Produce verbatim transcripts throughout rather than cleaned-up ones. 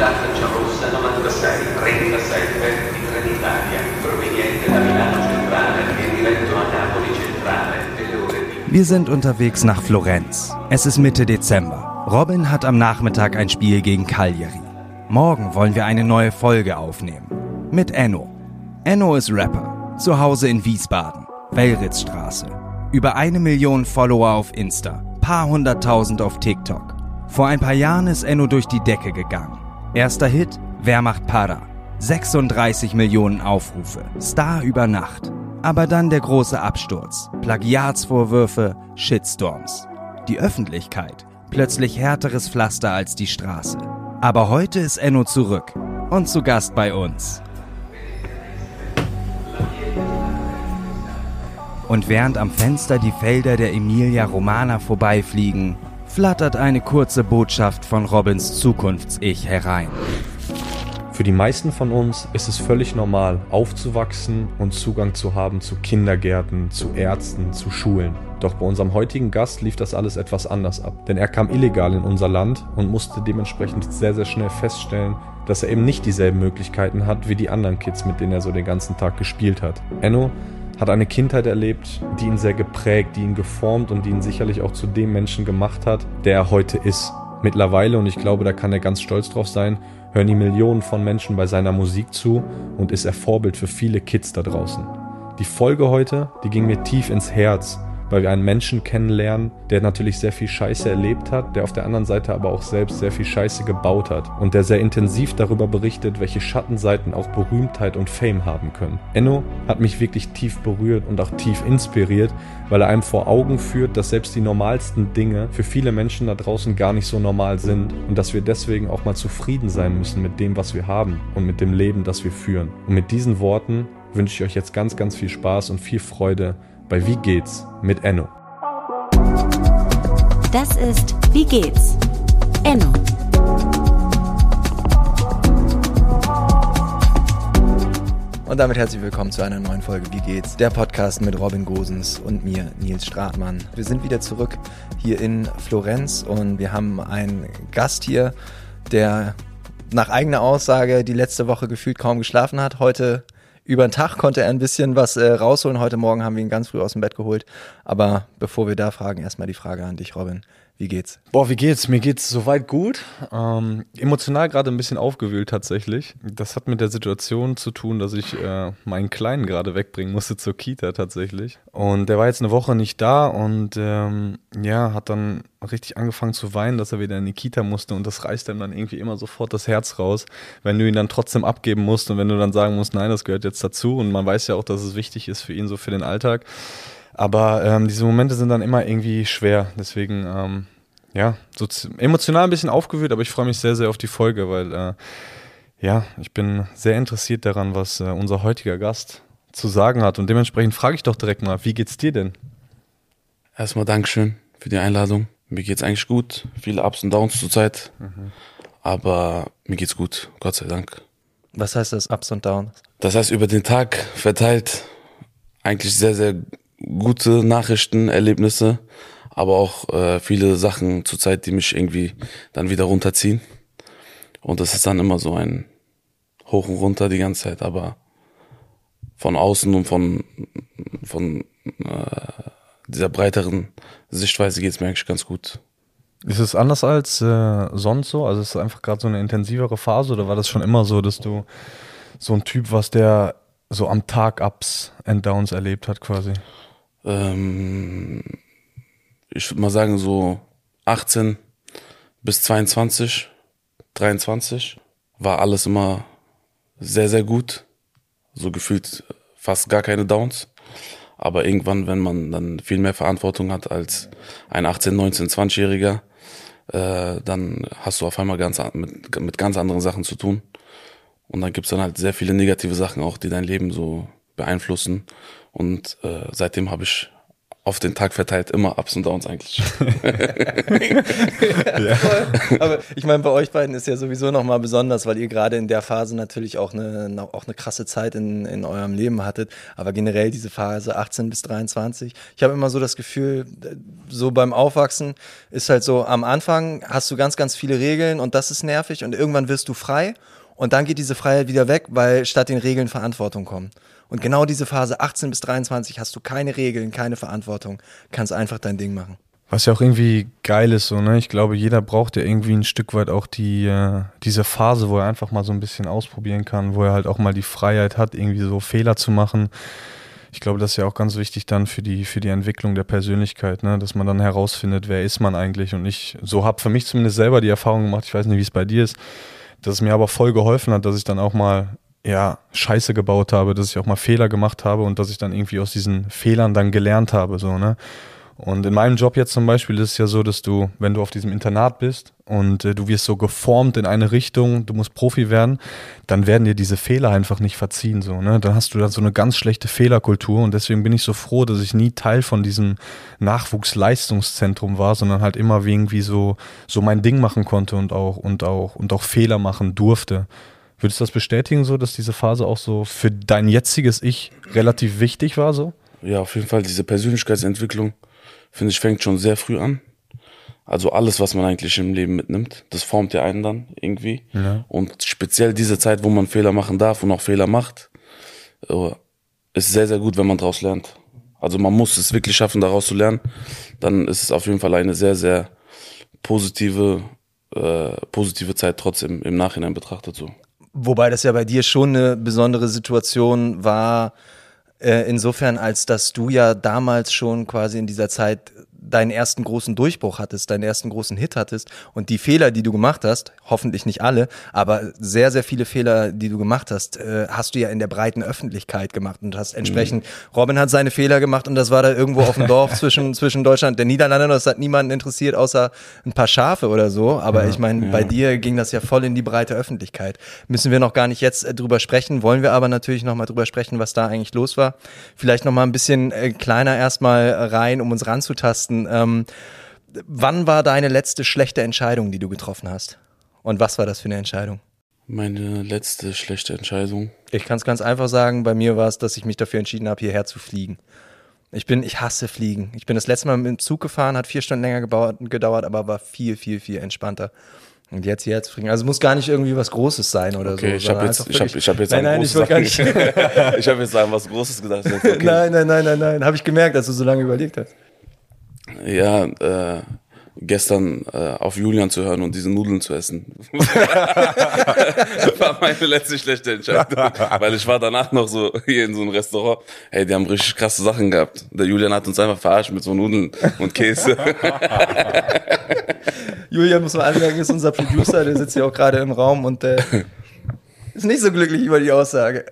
la Frecciarossa novantasei trentasette di Trenitalia, proveniente da Milano Centrale e diretto a Napoli Centrale delle ore di... Wir sind unterwegs nach Florenz. Es ist Mitte Dezember. Robin hat am Nachmittag ein Spiel gegen Cagliari. Morgen wollen wir eine neue Folge aufnehmen. Mit Enno. Enno ist Rapper. Zu Hause in Wiesbaden. Wellritzstraße. Über eine Million Follower auf Insta. Paar hunderttausend auf TikTok. Vor ein paar Jahren ist Enno durch die Decke gegangen. Erster Hit, Wer macht Para? sechsunddreißig Millionen Aufrufe. Star über Nacht. Aber dann der große Absturz. Plagiatsvorwürfe, Shitstorms. Die Öffentlichkeit. Plötzlich härteres Pflaster als die Straße. Aber heute ist Enno zurück. Und zu Gast bei uns. Und während am Fenster die Felder der Emilia Romana vorbeifliegen, flattert eine kurze Botschaft von Robins Zukunfts-Ich herein. Für die meisten von uns ist es völlig normal, aufzuwachsen und Zugang zu haben zu Kindergärten, zu Ärzten, zu Schulen. Doch bei unserem heutigen Gast lief das alles etwas anders ab. Denn er kam illegal in unser Land und musste dementsprechend sehr, sehr schnell feststellen, dass er eben nicht dieselben Möglichkeiten hat wie die anderen Kids, mit denen er so den ganzen Tag gespielt hat. Enno hat eine Kindheit erlebt, die ihn sehr geprägt, die ihn geformt und die ihn sicherlich auch zu dem Menschen gemacht hat, der er heute ist. Mittlerweile, und ich glaube, da kann er ganz stolz drauf sein, hören die Millionen von Menschen bei seiner Musik zu und ist er Vorbild für viele Kids da draußen. Die Folge heute, die ging mir tief ins Herz, weil wir einen Menschen kennenlernen, der natürlich sehr viel Scheiße erlebt hat, der auf der anderen Seite aber auch selbst sehr viel Scheiße gebaut hat und der sehr intensiv darüber berichtet, welche Schattenseiten auch Berühmtheit und Fame haben können. Enno hat mich wirklich tief berührt und auch tief inspiriert, weil er einem vor Augen führt, dass selbst die normalsten Dinge für viele Menschen da draußen gar nicht so normal sind und dass wir deswegen auch mal zufrieden sein müssen mit dem, was wir haben und mit dem Leben, das wir führen. Und mit diesen Worten wünsche ich euch jetzt ganz, ganz viel Spaß und viel Freude bei Wie geht's mit Enno. Das ist Wie geht's? Enno. Und damit herzlich willkommen zu einer neuen Folge Wie geht's? Der Podcast mit Robin Gosens und mir, Nils Stratmann. Wir sind wieder zurück hier in Florenz und wir haben einen Gast hier, der nach eigener Aussage die letzte Woche gefühlt kaum geschlafen hat. Heute über den Tag konnte er ein bisschen was äh, rausholen. Heute Morgen haben wir ihn ganz früh aus dem Bett geholt. Aber bevor wir da fragen, erstmal die Frage an dich, Robin. Wie geht's? Boah, wie geht's? Mir geht's soweit gut. Ähm, emotional gerade ein bisschen aufgewühlt tatsächlich. Das hat mit der Situation zu tun, dass ich äh, meinen Kleinen gerade wegbringen musste zur Kita tatsächlich. Und der war jetzt eine Woche nicht da und ähm, ja, hat dann richtig angefangen zu weinen, dass er wieder in die Kita musste und das reißt einem dann irgendwie immer sofort das Herz raus, wenn du ihn dann trotzdem abgeben musst und wenn du dann sagen musst, nein, das gehört jetzt dazu und man weiß ja auch, dass es wichtig ist für ihn, so für den Alltag. Aber ähm, diese Momente sind dann immer irgendwie schwer, deswegen ähm, ja, so z- emotional ein bisschen aufgewühlt, aber ich freue mich sehr, sehr auf die Folge, weil äh, ja, ich bin sehr interessiert daran, was äh, unser heutiger Gast zu sagen hat und dementsprechend frage ich doch direkt mal, wie geht's dir denn? Erstmal Dankeschön für die Einladung. Mir geht's eigentlich gut, viele Ups und Downs zurzeit, mhm. aber mir geht's gut, Gott sei Dank. Was heißt das, Ups und Downs? Das heißt, über den Tag verteilt eigentlich sehr, sehr gute Nachrichten, Erlebnisse, aber auch äh, viele Sachen zurzeit, die mich irgendwie dann wieder runterziehen. Und das ist dann immer so ein Hoch und Runter die ganze Zeit, aber von außen und von, von äh, dieser breiteren Sichtweise geht es mir eigentlich ganz gut. Ist es anders als äh, sonst so? Also ist es einfach gerade so eine intensivere Phase oder war das schon immer so, dass du so ein Typ warst, der so am Tag Ups and Downs erlebt hat quasi? Ähm, ich würde mal sagen so achtzehn bis zweiundzwanzig, dreiundzwanzig war alles immer sehr, sehr gut. So gefühlt fast gar keine Downs. Aber irgendwann, wenn man dann viel mehr Verantwortung hat als ein achtzehn-, neunzehn-, zwanzigjähriger, äh, dann hast du auf einmal ganz mit, mit ganz anderen Sachen zu tun. Und dann gibt's dann halt sehr viele negative Sachen auch, die dein Leben so beeinflussen. Und äh, seitdem habe ich auf den Tag verteilt immer Ups und Downs eigentlich. Ja. Aber ich meine, bei euch beiden ist ja sowieso nochmal besonders, weil ihr gerade in der Phase natürlich auch eine, auch eine krasse Zeit in, in eurem Leben hattet. Aber generell diese Phase achtzehn bis dreiundzwanzig. Ich habe immer so das Gefühl, so beim Aufwachsen ist halt so, am Anfang hast du ganz, ganz viele Regeln und das ist nervig und irgendwann wirst du frei und dann geht diese Freiheit wieder weg, weil statt den Regeln Verantwortung kommt. Und genau diese Phase achtzehn bis dreiundzwanzig hast du keine Regeln, keine Verantwortung, kannst einfach dein Ding machen. Was ja auch irgendwie geil ist, so, ne? Ich glaube, jeder braucht ja irgendwie ein Stück weit auch die, äh, diese Phase, wo er einfach mal so ein bisschen ausprobieren kann, wo er halt auch mal die Freiheit hat, irgendwie so Fehler zu machen. Ich glaube, das ist ja auch ganz wichtig dann für die, für die Entwicklung der Persönlichkeit, ne? Dass man dann herausfindet, wer ist man eigentlich. Und ich so habe für mich zumindest selber die Erfahrung gemacht, ich weiß nicht, wie es bei dir ist, dass es mir aber voll geholfen hat, dass ich dann auch mal ja, Scheiße gebaut habe, dass ich auch mal Fehler gemacht habe und dass ich dann irgendwie aus diesen Fehlern dann gelernt habe, so, ne? Und in meinem Job jetzt zum Beispiel ist es ja so, dass du, wenn du auf diesem Internat bist und äh, du wirst so geformt in eine Richtung, du musst Profi werden, dann werden dir diese Fehler einfach nicht verziehen, so, ne? Dann hast du da so eine ganz schlechte Fehlerkultur und deswegen bin ich so froh, dass ich nie Teil von diesem Nachwuchsleistungszentrum war, sondern halt immer irgendwie so, so mein Ding machen konnte und auch, und auch, und auch Fehler machen durfte. Würdest du das bestätigen, so, dass diese Phase auch so für dein jetziges Ich relativ wichtig war, so? Ja, auf jeden Fall, diese Persönlichkeitsentwicklung, finde ich, fängt schon sehr früh an. Also alles, was man eigentlich im Leben mitnimmt, das formt ja einen dann irgendwie. Ja. Und speziell diese Zeit, wo man Fehler machen darf und auch Fehler macht, ist sehr, sehr gut, wenn man daraus lernt. Also man muss es wirklich schaffen, daraus zu lernen. Dann ist es auf jeden Fall eine sehr, sehr positive, äh, positive Zeit trotzdem im Nachhinein betrachtet so. Wobei das ja bei dir schon eine besondere Situation war, äh, insofern, als dass du ja damals schon quasi in dieser Zeit deinen ersten großen Durchbruch hattest, deinen ersten großen Hit hattest und die Fehler, die du gemacht hast, hoffentlich nicht alle, aber sehr, sehr viele Fehler, die du gemacht hast, äh, hast du ja in der breiten Öffentlichkeit gemacht und hast entsprechend, mhm. Robin hat seine Fehler gemacht und das war da irgendwo auf dem Dorf zwischen, zwischen Deutschland, der Niederlande, das hat niemanden interessiert, außer ein paar Schafe oder so, aber ja, ich meine, ja. Bei dir ging das ja voll in die breite Öffentlichkeit. Müssen wir noch gar nicht jetzt äh, drüber sprechen, wollen wir aber natürlich noch mal drüber sprechen, was da eigentlich los war. Vielleicht noch mal ein bisschen äh, kleiner erstmal rein, um uns ranzutasten. Ähm, wann war deine letzte schlechte Entscheidung, die du getroffen hast? Und was war das für eine Entscheidung? Meine letzte schlechte Entscheidung? Ich kann es ganz einfach sagen, bei mir war es, dass ich mich dafür entschieden habe, hierher zu fliegen. Ich bin, ich hasse Fliegen. Ich bin das letzte Mal mit dem Zug gefahren, hat vier Stunden länger gebaut, gedauert, aber war viel, viel, viel entspannter. Und jetzt hierher zu fliegen. Also muss gar nicht irgendwie was Großes sein oder okay, so. Ich habe jetzt, ich hab, ich hab jetzt nein, nein, ich will gar nicht. Ich habe jetzt an was Großes gedacht. Okay. Nein, nein, nein, nein, nein. Habe ich gemerkt, dass du so lange überlegt hast. Ja, äh, gestern äh, auf Julian zu hören und diese Nudeln zu essen. Das war meine letzte schlechte Entscheidung. Weil ich war danach noch so hier in so einem Restaurant. Hey, die haben richtig krasse Sachen gehabt. Der Julian hat uns einfach verarscht mit so Nudeln und Käse. Julian, muss man anmerken, ist unser Producer, der sitzt ja auch gerade im Raum und äh, ist nicht so glücklich über die Aussage.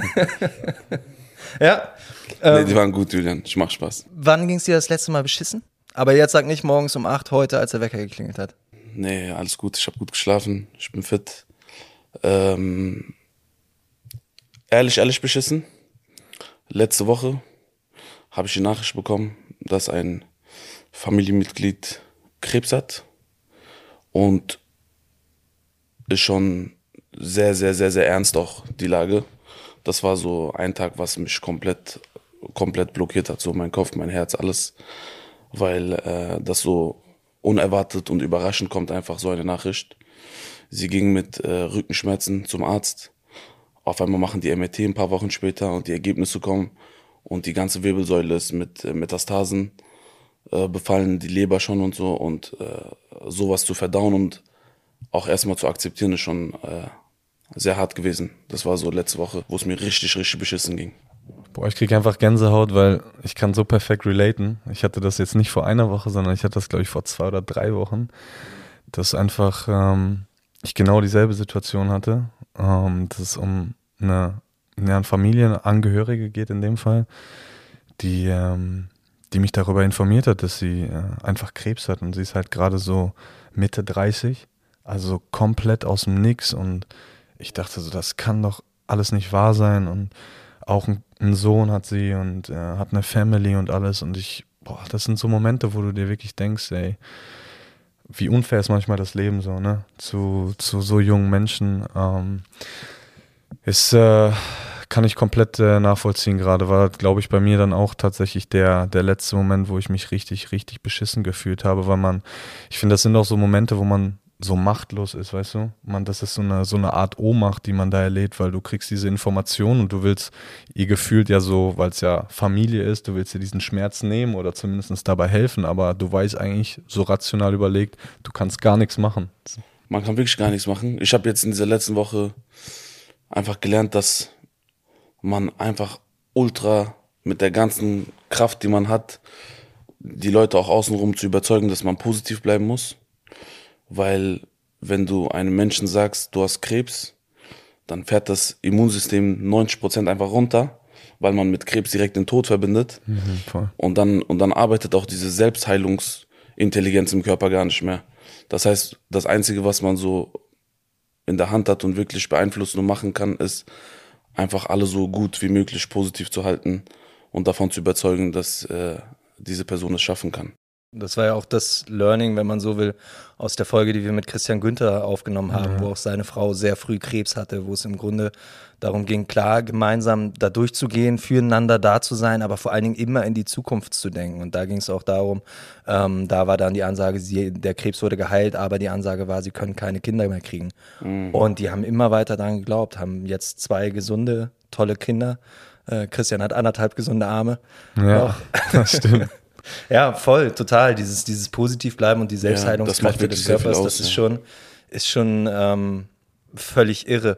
Ja. Ähm, nee, die waren gut, Julian. Ich mach Spaß. Wann ging es dir das letzte Mal beschissen? Aber jetzt sag nicht morgens um acht heute, als der Wecker geklingelt hat. Nee, alles gut. Ich habe gut geschlafen. Ich bin fit. Ähm, ehrlich, ehrlich beschissen. Letzte Woche habe ich die Nachricht bekommen, dass ein Familienmitglied Krebs hat. Und ist schon sehr, sehr, sehr, sehr ernst auch die Lage. Das war so ein Tag, was mich komplett, komplett blockiert hat. So mein Kopf, mein Herz, alles. Weil äh, das so unerwartet und überraschend kommt, einfach so eine Nachricht. Sie ging mit äh, Rückenschmerzen zum Arzt. Auf einmal machen die M R T ein paar Wochen später und die Ergebnisse kommen. Und die ganze Wirbelsäule ist mit äh, Metastasen äh, befallen, die Leber schon und so. Und äh, sowas zu verdauen und auch erstmal zu akzeptieren, ist schon äh, sehr hart gewesen. Das war so letzte Woche, wo es mir richtig, richtig beschissen ging. Boah, ich kriege einfach Gänsehaut, weil ich kann so perfekt relaten. Ich hatte das jetzt nicht vor einer Woche, sondern ich hatte das, glaube ich, vor zwei oder drei Wochen, dass einfach ähm, ich genau dieselbe Situation hatte, ähm, dass es um eine, eine Familienangehörige geht in dem Fall, die, ähm, die mich darüber informiert hat, dass sie äh, einfach Krebs hat und sie ist halt gerade so Mitte dreißig, also komplett aus dem Nix und ich dachte so, das kann doch alles nicht wahr sein und auch ein, ein Sohn hat sie und äh, hat eine Family und alles und ich boah, das sind so Momente, wo du dir wirklich denkst, ey, wie unfair ist manchmal das Leben so, ne? Zu, zu so jungen Menschen. Ähm, ist, äh, kann ich komplett äh, nachvollziehen gerade. War, glaube ich, bei mir dann auch tatsächlich der, der letzte Moment, wo ich mich richtig, richtig beschissen gefühlt habe, weil man, ich finde, das sind auch so Momente, wo man so machtlos ist, weißt du? Man, das ist so eine, so eine Art Ohnmacht, die man da erlebt, weil du kriegst diese Informationen und du willst ihr gefühlt ja so, weil es ja Familie ist, du willst ihr diesen Schmerz nehmen oder zumindest dabei helfen, aber du weißt eigentlich, so rational überlegt, du kannst gar nichts machen. Man kann wirklich gar nichts machen. Ich habe jetzt in dieser letzten Woche einfach gelernt, dass man einfach ultra mit der ganzen Kraft, die man hat, die Leute auch außenrum zu überzeugen, dass man positiv bleiben muss. Weil wenn du einem Menschen sagst, du hast Krebs, dann fährt das Immunsystem neunzig Prozent einfach runter, weil man mit Krebs direkt den Tod verbindet. Mhm, voll. Und dann, und dann arbeitet auch diese Selbstheilungsintelligenz im Körper gar nicht mehr. Das heißt, das Einzige, was man so in der Hand hat und wirklich beeinflussen und machen kann, ist einfach alle so gut wie möglich positiv zu halten und davon zu überzeugen, dass äh, diese Person es schaffen kann. Das war ja auch das Learning, wenn man so will, aus der Folge, die wir mit Christian Günther aufgenommen haben, ja. Wo auch seine Frau sehr früh Krebs hatte, wo es im Grunde darum ging, klar, gemeinsam da durchzugehen, füreinander da zu sein, aber vor allen Dingen immer in die Zukunft zu denken. Und da ging es auch darum, ähm, da war dann die Ansage, sie, der Krebs wurde geheilt, aber die Ansage war, sie können keine Kinder mehr kriegen. Mhm. Und die haben immer weiter daran geglaubt, haben jetzt zwei gesunde, tolle Kinder. Äh, Christian hat anderthalb gesunde Arme. Ja, das stimmt. Ja, voll, total. Dieses, dieses Positivbleiben und die Selbstheilungskräfte ja, des Körpers, aus, das ist ja. schon, ist schon ähm, völlig irre.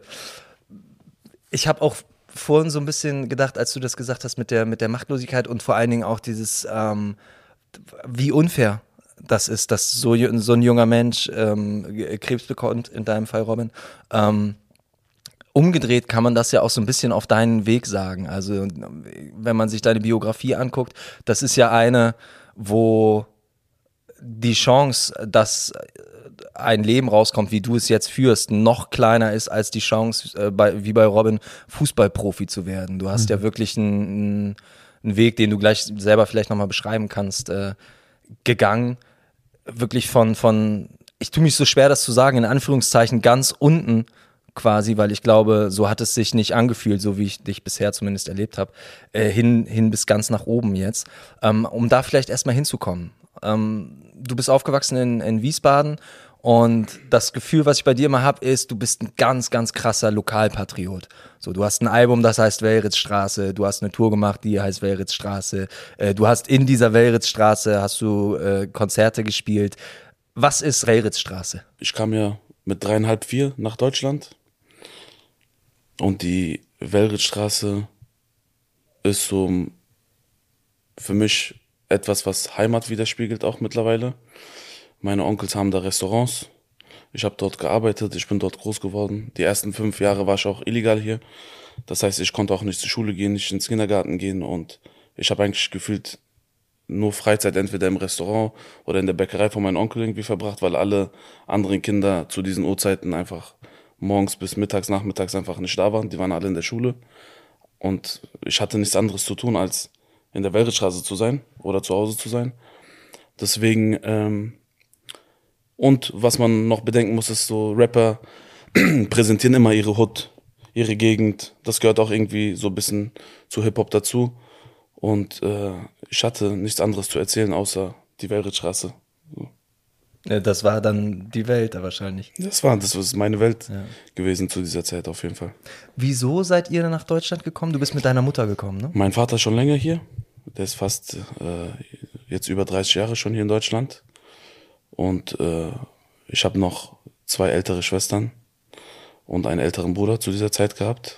Ich habe auch vorhin so ein bisschen gedacht, als du das gesagt hast mit der, mit der Machtlosigkeit und vor allen Dingen auch dieses, ähm, wie unfair das ist, dass so, so ein junger Mensch ähm, Krebs bekommt, in deinem Fall, Robin. Ähm, Umgedreht kann man das ja auch so ein bisschen auf deinen Weg sagen. Also wenn man sich deine Biografie anguckt, das ist ja eine, wo die Chance, dass ein Leben rauskommt, wie du es jetzt führst, noch kleiner ist als die Chance, äh, bei, wie bei Robin, Fußballprofi zu werden. Du hast mhm. ja wirklich einen, einen Weg, den du gleich selber vielleicht nochmal beschreiben kannst, äh, gegangen. Wirklich von, von, ich tue mich so schwer, das zu sagen, in Anführungszeichen ganz unten quasi, weil ich glaube, so hat es sich nicht angefühlt, so wie ich dich bisher zumindest erlebt habe, äh, hin, hin bis ganz nach oben jetzt, ähm, um da vielleicht erstmal hinzukommen. Ähm, du bist aufgewachsen in, in Wiesbaden und das Gefühl, was ich bei dir immer habe, ist, du bist ein ganz, ganz krasser Lokalpatriot. So, du hast ein Album, das heißt Wellritzstraße, du hast eine Tour gemacht, die heißt Wellritzstraße, äh, du hast in dieser Wellritzstraße, hast du äh, Konzerte gespielt. Was ist Wellritzstraße? Ich kam ja mit dreieinhalb, vier nach Deutschland. Und die Wellritzstraße ist so für mich etwas, was Heimat widerspiegelt auch mittlerweile. Meine Onkels haben da Restaurants. Ich habe dort gearbeitet, ich bin dort groß geworden. Die ersten fünf Jahre war ich auch illegal hier. Das heißt, ich konnte auch nicht zur Schule gehen, nicht ins Kindergarten gehen. Und ich habe eigentlich gefühlt nur Freizeit entweder im Restaurant oder in der Bäckerei von meinem Onkel irgendwie verbracht, weil alle anderen Kinder zu diesen Uhrzeiten einfach morgens bis mittags, nachmittags einfach nicht da waren. Die waren alle in der Schule. Und ich hatte nichts anderes zu tun, als in der Wellritzstraße zu sein oder zu Hause zu sein. Deswegen, ähm, und was man noch bedenken muss, ist so, Rapper präsentieren immer ihre Hood, ihre Gegend. Das gehört auch irgendwie so ein bisschen zu Hip-Hop dazu. Und äh, ich hatte nichts anderes zu erzählen, außer die Wellritzstraße. So. Ja, das war dann die Welt da wahrscheinlich. Das war, das ist meine Welt ja. gewesen zu dieser Zeit auf jeden Fall. Wieso seid ihr nach Deutschland gekommen? Du bist mit deiner Mutter gekommen, ne? Mein Vater ist schon länger hier. Der ist fast äh, jetzt über dreißig Jahre schon hier in Deutschland. Und äh, ich habe noch zwei ältere Schwestern und einen älteren Bruder zu dieser Zeit gehabt.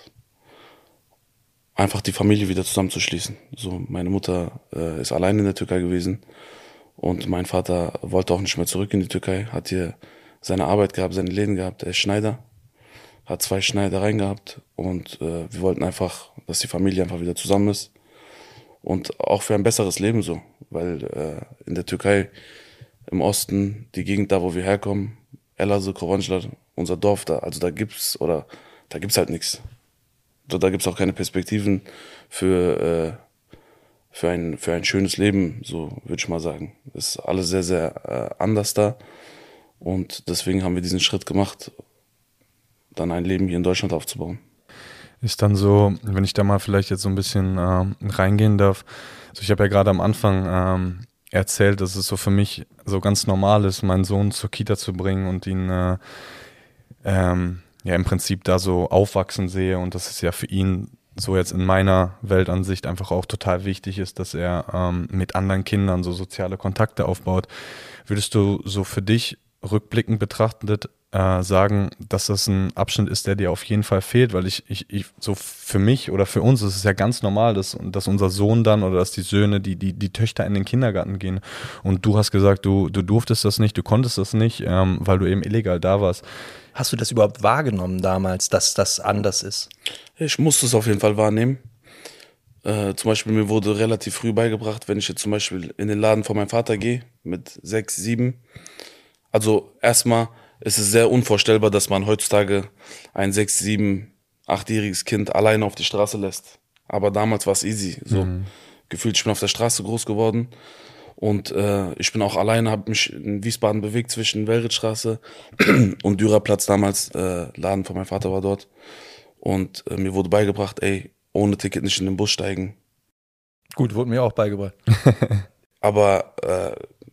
Einfach die Familie wieder zusammenzuschließen. So, meine Mutter äh, ist allein in der Türkei gewesen. Und mein Vater wollte auch nicht mehr zurück in die Türkei, hat hier seine Arbeit gehabt, seine Läden gehabt. Er ist Schneider, hat zwei Schneidereien gehabt und äh, wir wollten einfach, dass die Familie einfach wieder zusammen ist und auch für ein besseres Leben so, weil äh, in der Türkei im Osten, die Gegend da, wo wir herkommen, Elazığ, Kovanjlar, unser Dorf da, also da gibt's oder da gibt's halt nichts. So, da gibt's auch keine Perspektiven für äh, für ein, für ein schönes Leben, so würde ich mal sagen. Ist alles sehr, sehr äh, anders da. Und deswegen haben wir diesen Schritt gemacht, dann ein Leben hier in Deutschland aufzubauen. Ist dann so, wenn ich da mal vielleicht jetzt so ein bisschen ähm, reingehen darf, also ich habe ja gerade am Anfang ähm, erzählt, dass es so für mich so ganz normal ist, meinen Sohn zur Kita zu bringen und ihn äh, ähm, ja im Prinzip da so aufwachsen sehe und dass es ja für ihn so jetzt in meiner Weltansicht einfach auch total wichtig ist, dass er ähm, mit anderen Kindern so soziale Kontakte aufbaut. Würdest du so für dich rückblickend betrachtet äh, sagen, dass das ein Abschnitt ist, der dir auf jeden Fall fehlt? Weil ich, ich, ich so für mich oder für uns ist es ja ganz normal, dass, dass unser Sohn dann oder dass die Söhne, die, die, die Töchter in den Kindergarten gehen. Und du hast gesagt, du, du durftest das nicht, du konntest das nicht, ähm, weil du eben illegal da warst. Hast du das überhaupt wahrgenommen damals, dass das anders ist? Ich musste es auf jeden Fall wahrnehmen. Äh, zum Beispiel mir wurde relativ früh beigebracht, wenn ich jetzt zum Beispiel in den Laden von meinem Vater gehe, mit sechs, sieben. Also erstmal ist es sehr unvorstellbar, dass man heutzutage ein sechs, sieben, achtjähriges Kind alleine auf die Straße lässt. Aber damals war es easy. So mhm. gefühlt, ich bin auf der Straße groß geworden. Und äh, ich bin auch alleine, habe mich in Wiesbaden bewegt zwischen Wellritzstraße und Dürerplatz damals. Äh, Laden von meinem Vater war dort. Und äh, mir wurde beigebracht, ey, ohne Ticket nicht in den Bus steigen. Gut, wurde mir auch beigebracht. Aber äh,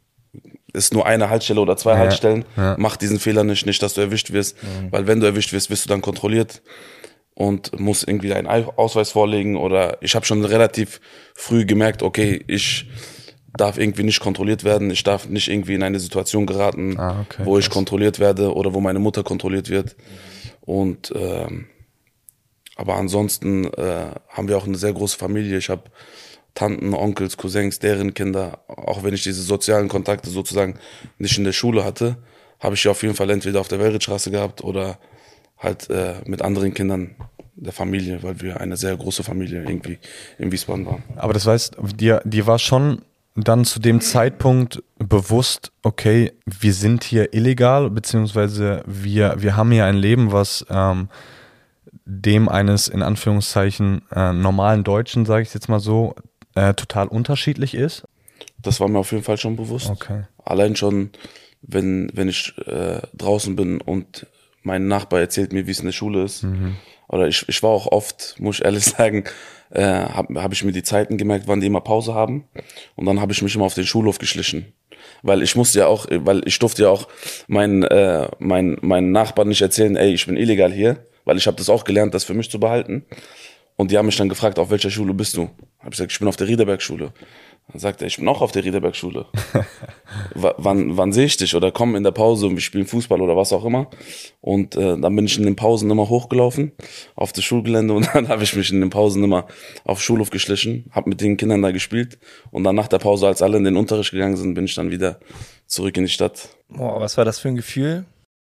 ist nur eine Haltestelle oder zwei ja, Haltestellen. Ja. Mach diesen Fehler nicht, nicht, dass du erwischt wirst. Mhm. Weil wenn du erwischt wirst, wirst du dann kontrolliert und musst irgendwie einen Ausweis vorlegen. Oder ich habe schon relativ früh gemerkt, okay, ich darf irgendwie nicht kontrolliert werden. Ich darf nicht irgendwie in eine Situation geraten, ah, okay, wo ich krass. kontrolliert werde oder wo meine Mutter kontrolliert wird. Und ähm, aber ansonsten äh, haben wir auch eine sehr große Familie. Ich habe Tanten, Onkels, Cousins, deren Kinder. Auch wenn ich diese sozialen Kontakte sozusagen nicht in der Schule hatte, habe ich sie auf jeden Fall entweder auf der Wellritzstraße gehabt oder halt äh, mit anderen Kindern der Familie, weil wir eine sehr große Familie irgendwie in Wiesbaden waren. Aber das heißt, dir, dir war schon dann zu dem Zeitpunkt bewusst, okay, wir sind hier illegal, beziehungsweise wir, wir haben hier ein Leben, was ähm, dem eines in Anführungszeichen äh, normalen Deutschen, sage ich jetzt mal so, äh, total unterschiedlich ist? Das war mir auf jeden Fall schon bewusst. Okay. Allein schon, wenn, wenn ich äh, draußen bin und mein Nachbar erzählt mir, wie es in der Schule ist. Mhm. Oder ich, ich war auch oft, muss ich ehrlich sagen, äh, habe hab ich mir die Zeiten gemerkt, wann die immer Pause haben. Und dann habe ich mich immer auf den Schulhof geschlichen. Weil ich musste ja auch, weil ich durfte ja auch meinen äh, mein, meinen Nachbarn nicht erzählen, ey, ich bin illegal hier. Weil ich habe das auch gelernt, das für mich zu behalten. Und die haben mich dann gefragt, auf welcher Schule bist du? Habe ich gesagt, ich bin auf der Riederberg-Schule. Dann sagt er, ich bin auch auf der Riederberg-Schule. w- wann, wann sehe ich dich? Oder komm in der Pause und wir spielen Fußball oder was auch immer. Und äh, dann bin ich in den Pausen immer hochgelaufen auf das Schulgelände und dann habe ich mich in den Pausen immer auf Schulhof geschlichen, habe mit den Kindern da gespielt und dann nach der Pause, als alle in den Unterricht gegangen sind, bin ich dann wieder zurück in die Stadt. Boah, was war das für ein Gefühl?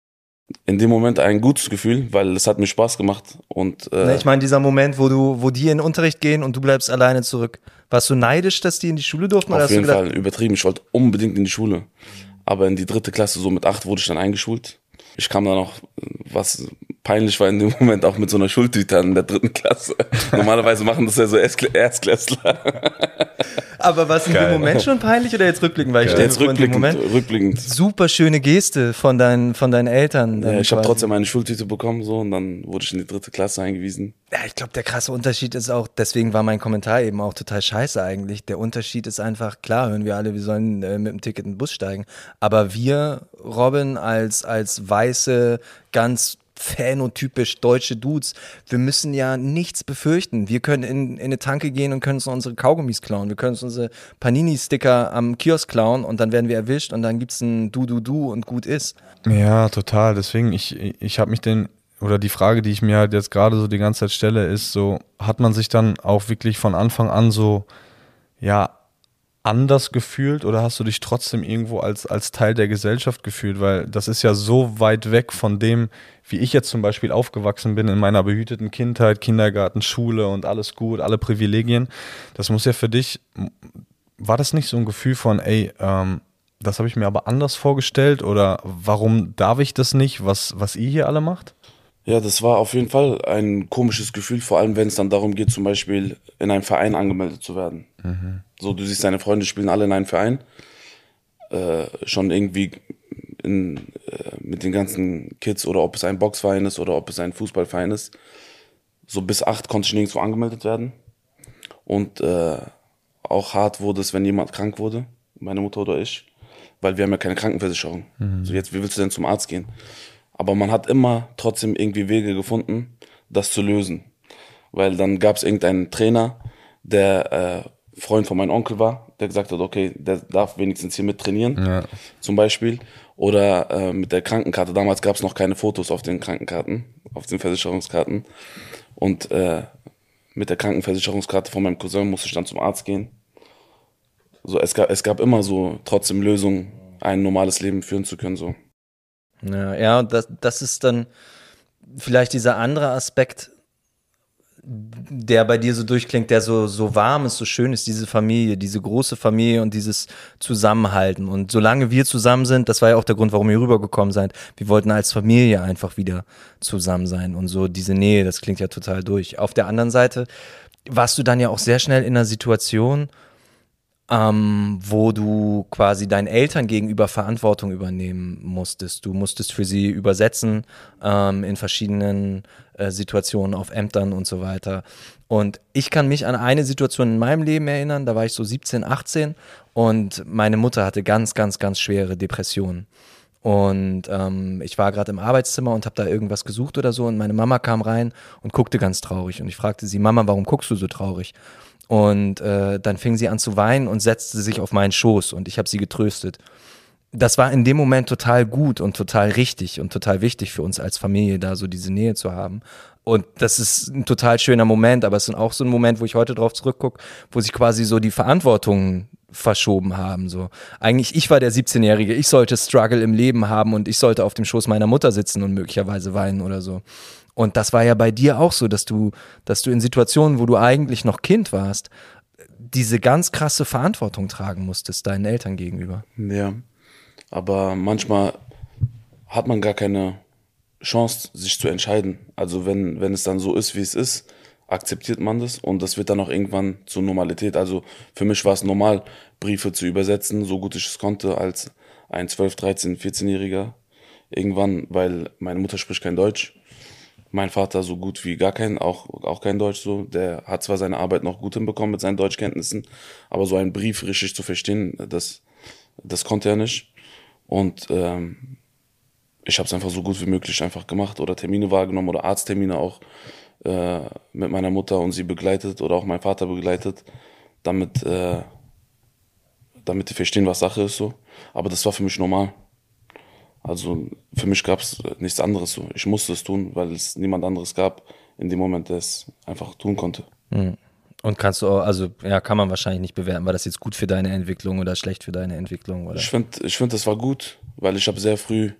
In dem Moment ein gutes Gefühl, weil es hat mir Spaß gemacht. Und äh, ich meine, dieser Moment, wo du, wo die in den Unterricht gehen und du bleibst alleine zurück. Warst du neidisch, dass die in die Schule durften? Oder auf hast jeden du gedacht, Fall übertrieben. Ich wollte unbedingt in die Schule. Aber in die dritte Klasse, so mit acht, wurde ich dann eingeschult. Ich kam dann auch, was peinlich war in dem Moment, auch mit so einer Schultüte in der dritten Klasse. Normalerweise machen das ja so Erstklässler. Aber was in dem Moment schon peinlich oder jetzt rückblickend? Weil ich stelle mir Jetzt vor, in dem rückblickend, Moment rückblickend. super schöne Geste von deinen, von deinen Eltern. Ja, ich habe trotzdem eine Schultüte bekommen so und dann wurde ich in die dritte Klasse eingewiesen. Ja, ich glaube, der krasse Unterschied ist auch, deswegen war mein Kommentar eben auch total scheiße eigentlich. Der Unterschied ist einfach, klar hören wir alle, wir sollen äh, mit dem Ticket in den Bus steigen. Aber wir, Robin, als, als weiße, ganz phänotypisch deutsche Dudes, wir müssen ja nichts befürchten. Wir können in, in eine Tanke gehen und können uns unsere Kaugummis klauen. Wir können uns unsere Panini-Sticker am Kiosk klauen und dann werden wir erwischt und dann gibt's ein Du-Du-Du und gut ist. Ja, total. Deswegen, ich, ich habe mich den, oder die Frage, die ich mir halt jetzt gerade so die ganze Zeit stelle, ist so, hat man sich dann auch wirklich von Anfang an so, ja, anders gefühlt oder hast du dich trotzdem irgendwo als, als Teil der Gesellschaft gefühlt? Weil das ist ja so weit weg von dem, wie ich jetzt zum Beispiel aufgewachsen bin in meiner behüteten Kindheit, Kindergarten, Schule und alles gut, alle Privilegien. Das muss ja für dich, war das nicht so ein Gefühl von, ey, ähm, das habe ich mir aber anders vorgestellt oder warum darf ich das nicht, was, was ihr hier alle macht? Ja, das war auf jeden Fall ein komisches Gefühl, vor allem wenn es dann darum geht, zum Beispiel in einem Verein angemeldet zu werden. Mhm. So, du siehst, deine Freunde spielen alle in einem Verein, äh, schon irgendwie in, äh, mit den ganzen Kids, oder ob es ein Boxverein ist oder ob es ein Fußballverein ist. So bis acht konnte ich nirgendwo angemeldet werden. Und äh, auch hart wurde es, wenn jemand krank wurde, meine Mutter oder ich, weil wir haben ja keine Krankenversicherung. Mhm. So jetzt, wie willst du denn zum Arzt gehen? Aber man hat immer trotzdem irgendwie Wege gefunden, das zu lösen. Weil dann gab es irgendeinen Trainer, der äh, Freund von meinem Onkel war, der gesagt hat, okay, der darf wenigstens hier mit trainieren, ja. Zum Beispiel. Oder äh, mit der Krankenkarte. Damals gab es noch keine Fotos auf den Krankenkarten, auf den Versicherungskarten. Und äh, mit der Krankenversicherungskarte von meinem Cousin musste ich dann zum Arzt gehen. So, es gab, es gab immer so trotzdem Lösungen, ein normales Leben führen zu können. So. Ja, ja, das, das ist dann vielleicht dieser andere Aspekt, der bei dir so durchklingt, der so, so warm ist, so schön ist, diese Familie, diese große Familie und dieses Zusammenhalten. Und solange wir zusammen sind, das war ja auch der Grund, warum ihr rübergekommen seid, wir wollten als Familie einfach wieder zusammen sein. Und so diese Nähe, das klingt ja total durch. Auf der anderen Seite warst du dann ja auch sehr schnell in einer Situation, Ähm, wo du quasi deinen Eltern gegenüber Verantwortung übernehmen musstest. Du musstest für sie übersetzen ähm, in verschiedenen äh, Situationen auf Ämtern und so weiter. Und ich kann mich an eine Situation in meinem Leben erinnern, da war ich so siebzehn, achtzehn und meine Mutter hatte ganz, ganz, ganz schwere Depressionen. Und ähm, ich war gerade im Arbeitszimmer und habe da irgendwas gesucht oder so und meine Mama kam rein und guckte ganz traurig. Und ich fragte sie, Mama, warum guckst du so traurig? Und äh, dann fing sie an zu weinen und setzte sich auf meinen Schoß und ich habe sie getröstet. Das war in dem Moment total gut und total richtig und total wichtig für uns als Familie, da so diese Nähe zu haben. Und das ist ein total schöner Moment, aber es ist auch so ein Moment, wo ich heute drauf zurückgucke, wo sich quasi so die Verantwortung verschoben haben. So. Eigentlich, ich war der siebzehnjährige, ich sollte Struggle im Leben haben und ich sollte auf dem Schoß meiner Mutter sitzen und möglicherweise weinen oder so. Und das war ja bei dir auch so, dass du, dass du in Situationen, wo du eigentlich noch Kind warst, diese ganz krasse Verantwortung tragen musstest, deinen Eltern gegenüber. Ja, aber manchmal hat man gar keine Chance, sich zu entscheiden. Also wenn, wenn es dann so ist, wie es ist, akzeptiert man das und das wird dann auch irgendwann zur Normalität. Also für mich war es normal, Briefe zu übersetzen, so gut ich es konnte, als ein zwölf-, dreizehn-, vierzehnjähriger. Irgendwann, weil meine Mutter spricht kein Deutsch. Mein Vater so gut wie gar kein, auch, auch kein Deutsch so. Der hat zwar seine Arbeit noch gut hinbekommen mit seinen Deutschkenntnissen, aber so einen Brief richtig zu verstehen, das, das konnte er nicht. Und ähm, ich habe es einfach so gut wie möglich einfach gemacht oder Termine wahrgenommen oder Arzttermine auch äh, mit meiner Mutter und sie begleitet oder auch mein Vater begleitet, damit, äh, damit die verstehen, was Sache ist so. Aber das war für mich normal. Also für mich gab es nichts anderes so. Ich musste es tun, weil es niemand anderes gab in dem Moment, der es einfach tun konnte. Und kannst du auch, also ja, kann man wahrscheinlich nicht bewerten, war das jetzt gut für deine Entwicklung oder schlecht für deine Entwicklung? Oder? Ich finde, ich find, das war gut, weil ich habe sehr früh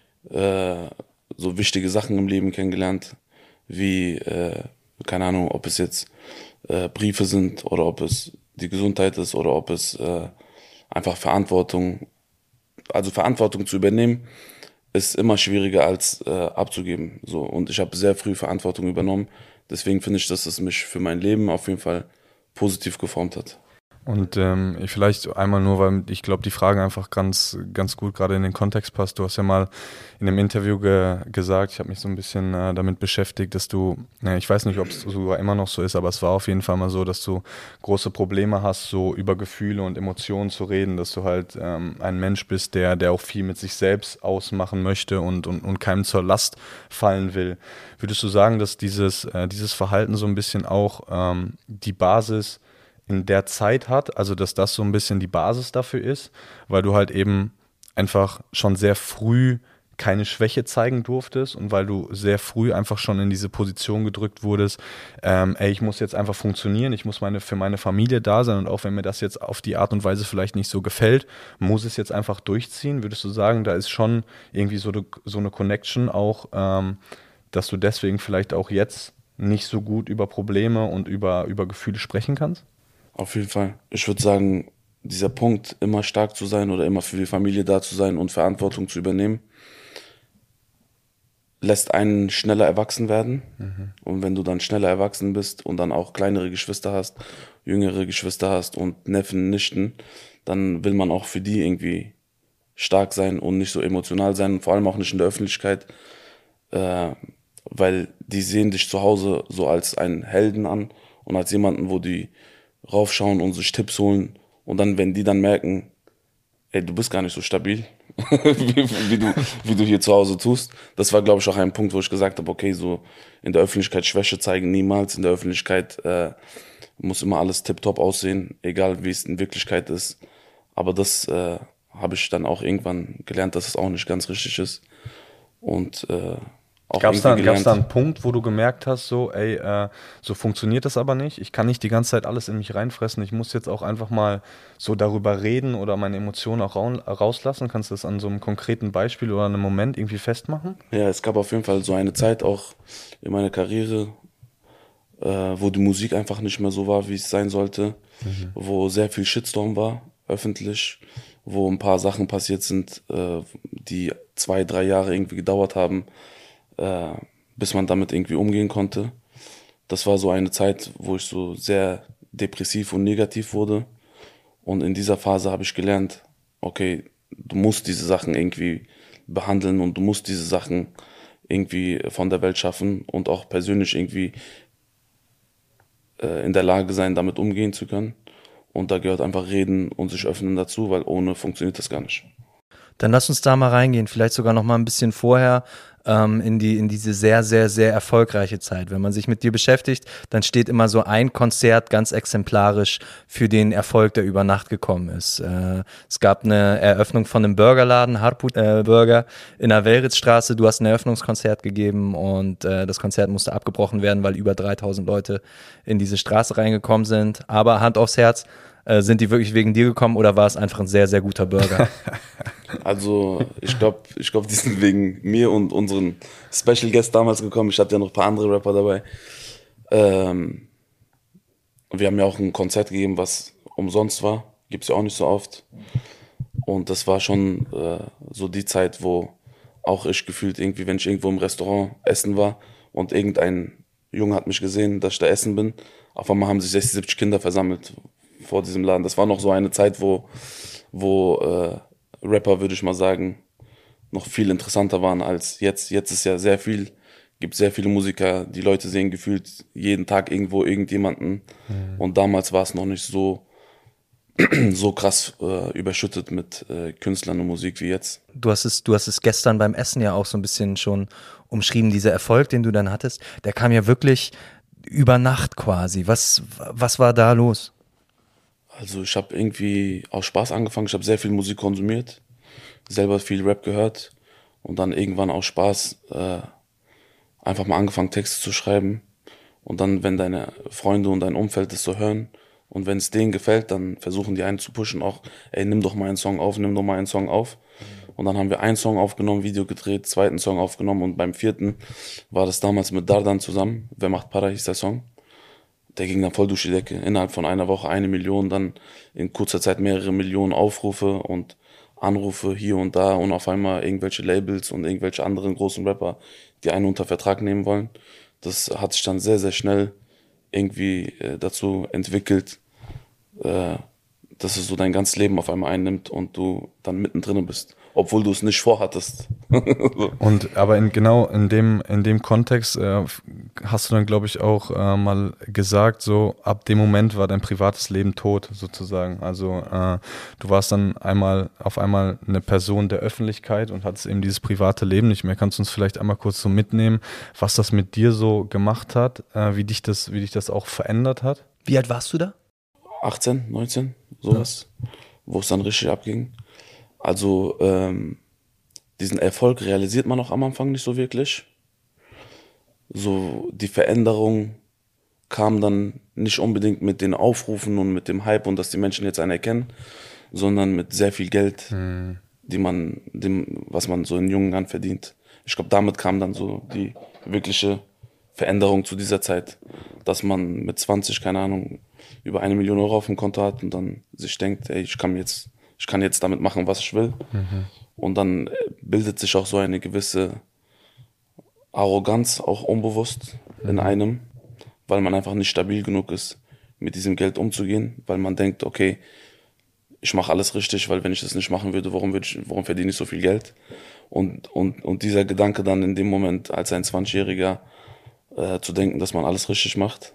äh, so wichtige Sachen im Leben kennengelernt, wie, äh, keine Ahnung, ob es jetzt äh, Briefe sind oder ob es die Gesundheit ist oder ob es äh, einfach Verantwortung Also Verantwortung zu übernehmen, ist immer schwieriger als äh, abzugeben. So. Und ich habe sehr früh Verantwortung übernommen. Deswegen finde ich, dass es mich für mein Leben auf jeden Fall positiv geformt hat. Und ähm, vielleicht einmal nur, weil ich glaube, die Frage einfach ganz, ganz gut gerade in den Kontext passt. Du hast ja mal in einem Interview ge- gesagt, ich habe mich so ein bisschen äh, damit beschäftigt, dass du, ja, ich weiß nicht, ob es sogar immer noch so ist, aber es war auf jeden Fall mal so, dass du große Probleme hast, so über Gefühle und Emotionen zu reden, dass du halt ähm, ein Mensch bist, der, der auch viel mit sich selbst ausmachen möchte und, und, und keinem zur Last fallen will. Würdest du sagen, dass dieses, äh, dieses Verhalten so ein bisschen auch ähm, die Basis in der Zeit hat, also dass das so ein bisschen die Basis dafür ist, weil du halt eben einfach schon sehr früh keine Schwäche zeigen durftest und weil du sehr früh einfach schon in diese Position gedrückt wurdest, ähm, ey, ich muss jetzt einfach funktionieren, ich muss meine, für meine Familie da sein und auch wenn mir das jetzt auf die Art und Weise vielleicht nicht so gefällt, muss es jetzt einfach durchziehen. Würdest du sagen, da ist schon irgendwie so, de, so eine Connection auch, ähm, dass du deswegen vielleicht auch jetzt nicht so gut über Probleme und über, über Gefühle sprechen kannst? Auf jeden Fall. Ich würde sagen, dieser Punkt, immer stark zu sein oder immer für die Familie da zu sein und Verantwortung zu übernehmen, lässt einen schneller erwachsen werden. Mhm. Und wenn du dann schneller erwachsen bist und dann auch kleinere Geschwister hast, jüngere Geschwister hast und Neffen, Nichten, dann will man auch für die irgendwie stark sein und nicht so emotional sein, vor allem auch nicht in der Öffentlichkeit, äh, weil die sehen dich zu Hause so als einen Helden an und als jemanden, wo die raufschauen und sich Tipps holen und dann, wenn die dann merken, ey, du bist gar nicht so stabil, wie, wie, du, wie du hier zu Hause tust. Das war, glaube ich, auch ein Punkt, wo ich gesagt habe, okay, so in der Öffentlichkeit Schwäche zeigen, niemals. In der Öffentlichkeit äh, muss immer alles tipptopp aussehen, egal wie es in Wirklichkeit ist. Aber das äh, habe ich dann auch irgendwann gelernt, dass es auch nicht ganz richtig ist. Und äh, auch Gab es da, gelernt, da einen Punkt, wo du gemerkt hast, so, ey, äh, so funktioniert das aber nicht. Ich kann nicht die ganze Zeit alles in mich reinfressen. Ich muss jetzt auch einfach mal so darüber reden oder meine Emotionen auch rauslassen. Kannst du das an so einem konkreten Beispiel oder einem Moment irgendwie festmachen? Ja, es gab auf jeden Fall so eine Zeit auch in meiner Karriere, äh, wo die Musik einfach nicht mehr so war, wie es sein sollte, mhm. wo sehr viel Shitstorm war, öffentlich, wo ein paar Sachen passiert sind, äh, die zwei, drei Jahre irgendwie gedauert haben, äh, bis man damit irgendwie umgehen konnte. Das war so eine Zeit, wo ich so sehr depressiv und negativ wurde. Und in dieser Phase habe ich gelernt, okay, du musst diese Sachen irgendwie behandeln und du musst diese Sachen irgendwie von der Welt schaffen und auch persönlich irgendwie äh, in der Lage sein, damit umgehen zu können. Und da gehört einfach Reden und sich öffnen dazu, weil ohne funktioniert das gar nicht. Dann lass uns da mal reingehen, vielleicht sogar noch mal ein bisschen vorher ähm, in die in diese sehr, sehr, sehr erfolgreiche Zeit. Wenn man sich mit dir beschäftigt, dann steht immer so ein Konzert ganz exemplarisch für den Erfolg, der über Nacht gekommen ist. Äh, es gab eine Eröffnung von einem Burgerladen, Harput äh, Burger, in der Velritzstraße. Du hast ein Eröffnungskonzert gegeben und äh, das Konzert musste abgebrochen werden, weil über dreitausend Leute in diese Straße reingekommen sind. Aber Hand aufs Herz, äh, sind die wirklich wegen dir gekommen oder war es einfach ein sehr, sehr guter Burger? Also ich glaube, ich glaub, die sind wegen mir und unseren Special Guest damals gekommen. Ich hatte ja noch ein paar andere Rapper dabei. Ähm, wir haben ja auch ein Konzert gegeben, was umsonst war. Gibt es ja auch nicht so oft. Und das war schon äh, so die Zeit, wo auch ich gefühlt irgendwie, wenn ich irgendwo im Restaurant essen war und irgendein Junge hat mich gesehen, dass ich da essen bin, auf einmal haben sich sechzig, siebzig Kinder versammelt vor diesem Laden. Das war noch so eine Zeit, wo, wo äh, Rapper, würde ich mal sagen, noch viel interessanter waren als jetzt. Jetzt ist ja sehr viel, gibt sehr viele Musiker, die Leute sehen gefühlt jeden Tag irgendwo irgendjemanden. Mhm. Und damals war es noch nicht so, so krass äh, überschüttet mit äh, Künstlern und Musik wie jetzt. Du hast es, du hast es gestern beim Essen ja auch so ein bisschen schon umschrieben, dieser Erfolg, den du dann hattest, der kam ja wirklich über Nacht quasi. Was, was war da los? Also ich habe irgendwie aus Spaß angefangen, ich habe sehr viel Musik konsumiert, selber viel Rap gehört und dann irgendwann aus Spaß äh, einfach mal angefangen, Texte zu schreiben. Und dann, wenn deine Freunde und dein Umfeld das so hören und wenn es denen gefällt, dann versuchen die einen zu pushen, auch, ey, nimm doch mal einen Song auf, nimm doch mal einen Song auf. Und dann haben wir einen Song aufgenommen, Video gedreht, zweiten Song aufgenommen und beim vierten war das damals mit Dardan zusammen. Wer macht Para hieß der Song. Der ging dann voll durch die Decke. Innerhalb von einer Woche eine Million, dann in kurzer Zeit mehrere Millionen Aufrufe und Anrufe hier und da und auf einmal irgendwelche Labels und irgendwelche anderen großen Rapper, die einen unter Vertrag nehmen wollen. Das hat sich dann sehr, sehr schnell irgendwie äh, dazu entwickelt, äh, dass es so dein ganzes Leben auf einmal einnimmt und du dann mittendrin bist, obwohl du es nicht vorhattest. So. Und aber in, genau in dem in dem Kontext äh, hast du dann, glaube ich, auch äh, mal gesagt, so ab dem Moment war dein privates Leben tot sozusagen. Also äh, du warst dann einmal auf einmal eine Person der Öffentlichkeit und hattest eben dieses private Leben nicht mehr. Kannst du uns vielleicht einmal kurz so mitnehmen, was das mit dir so gemacht hat, äh, wie dich das wie dich das auch verändert hat? Wie alt warst du da? achtzehn, neunzehn, sowas, ja. Wo es dann richtig abging. Also ähm, diesen Erfolg realisiert man auch am Anfang nicht so wirklich. So die Veränderung kam dann nicht unbedingt mit den Aufrufen und mit dem Hype und dass die Menschen jetzt einen erkennen, sondern mit sehr viel Geld, mhm. die man, dem, was man so in jungen Jahren verdient. Ich glaube, damit kam dann so die wirkliche Veränderung zu dieser Zeit, dass man mit zwanzig, keine Ahnung, über eine Million Euro auf dem Konto hat und dann sich denkt, ey, ich kann jetzt, ich kann jetzt damit machen, was ich will. Mhm. Und dann bildet sich auch so eine gewisse Arroganz auch unbewusst in einem, weil man einfach nicht stabil genug ist, mit diesem Geld umzugehen, weil man denkt, okay, ich mache alles richtig, weil wenn ich das nicht machen würde, warum, würde ich, warum verdiene ich so viel Geld? Und, und, und dieser Gedanke dann in dem Moment als ein zwanzigjähriger äh, zu denken, dass man alles richtig macht,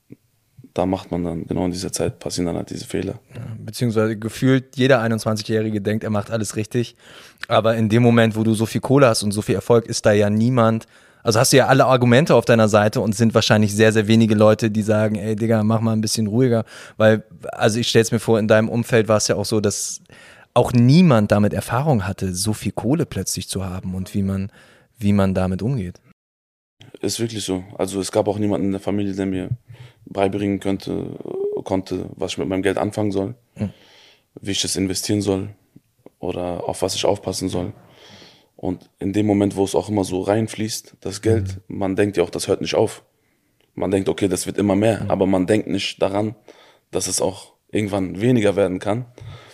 da macht man dann, genau in dieser Zeit passieren dann halt diese Fehler. Beziehungsweise gefühlt jeder einundzwanzigjährige denkt, er macht alles richtig. Aber in dem Moment, wo du so viel Kohle hast und so viel Erfolg, ist da ja niemand, also hast du ja alle Argumente auf deiner Seite und sind wahrscheinlich sehr, sehr wenige Leute, die sagen, ey Digga, mach mal ein bisschen ruhiger. Weil, also ich stell's mir vor, in deinem Umfeld war es ja auch so, dass auch niemand damit Erfahrung hatte, so viel Kohle plötzlich zu haben und wie man, wie man damit umgeht. Ist wirklich so. Also es gab auch niemanden in der Familie, der mir beibringen könnte, konnte, was ich mit meinem Geld anfangen soll, mhm. wie ich das investieren soll oder auf was ich aufpassen soll. Und in dem Moment, wo es auch immer so reinfließt, das Geld, mhm. man denkt ja auch, das hört nicht auf. Man denkt, okay, das wird immer mehr, mhm. aber man denkt nicht daran, dass es auch irgendwann weniger werden kann.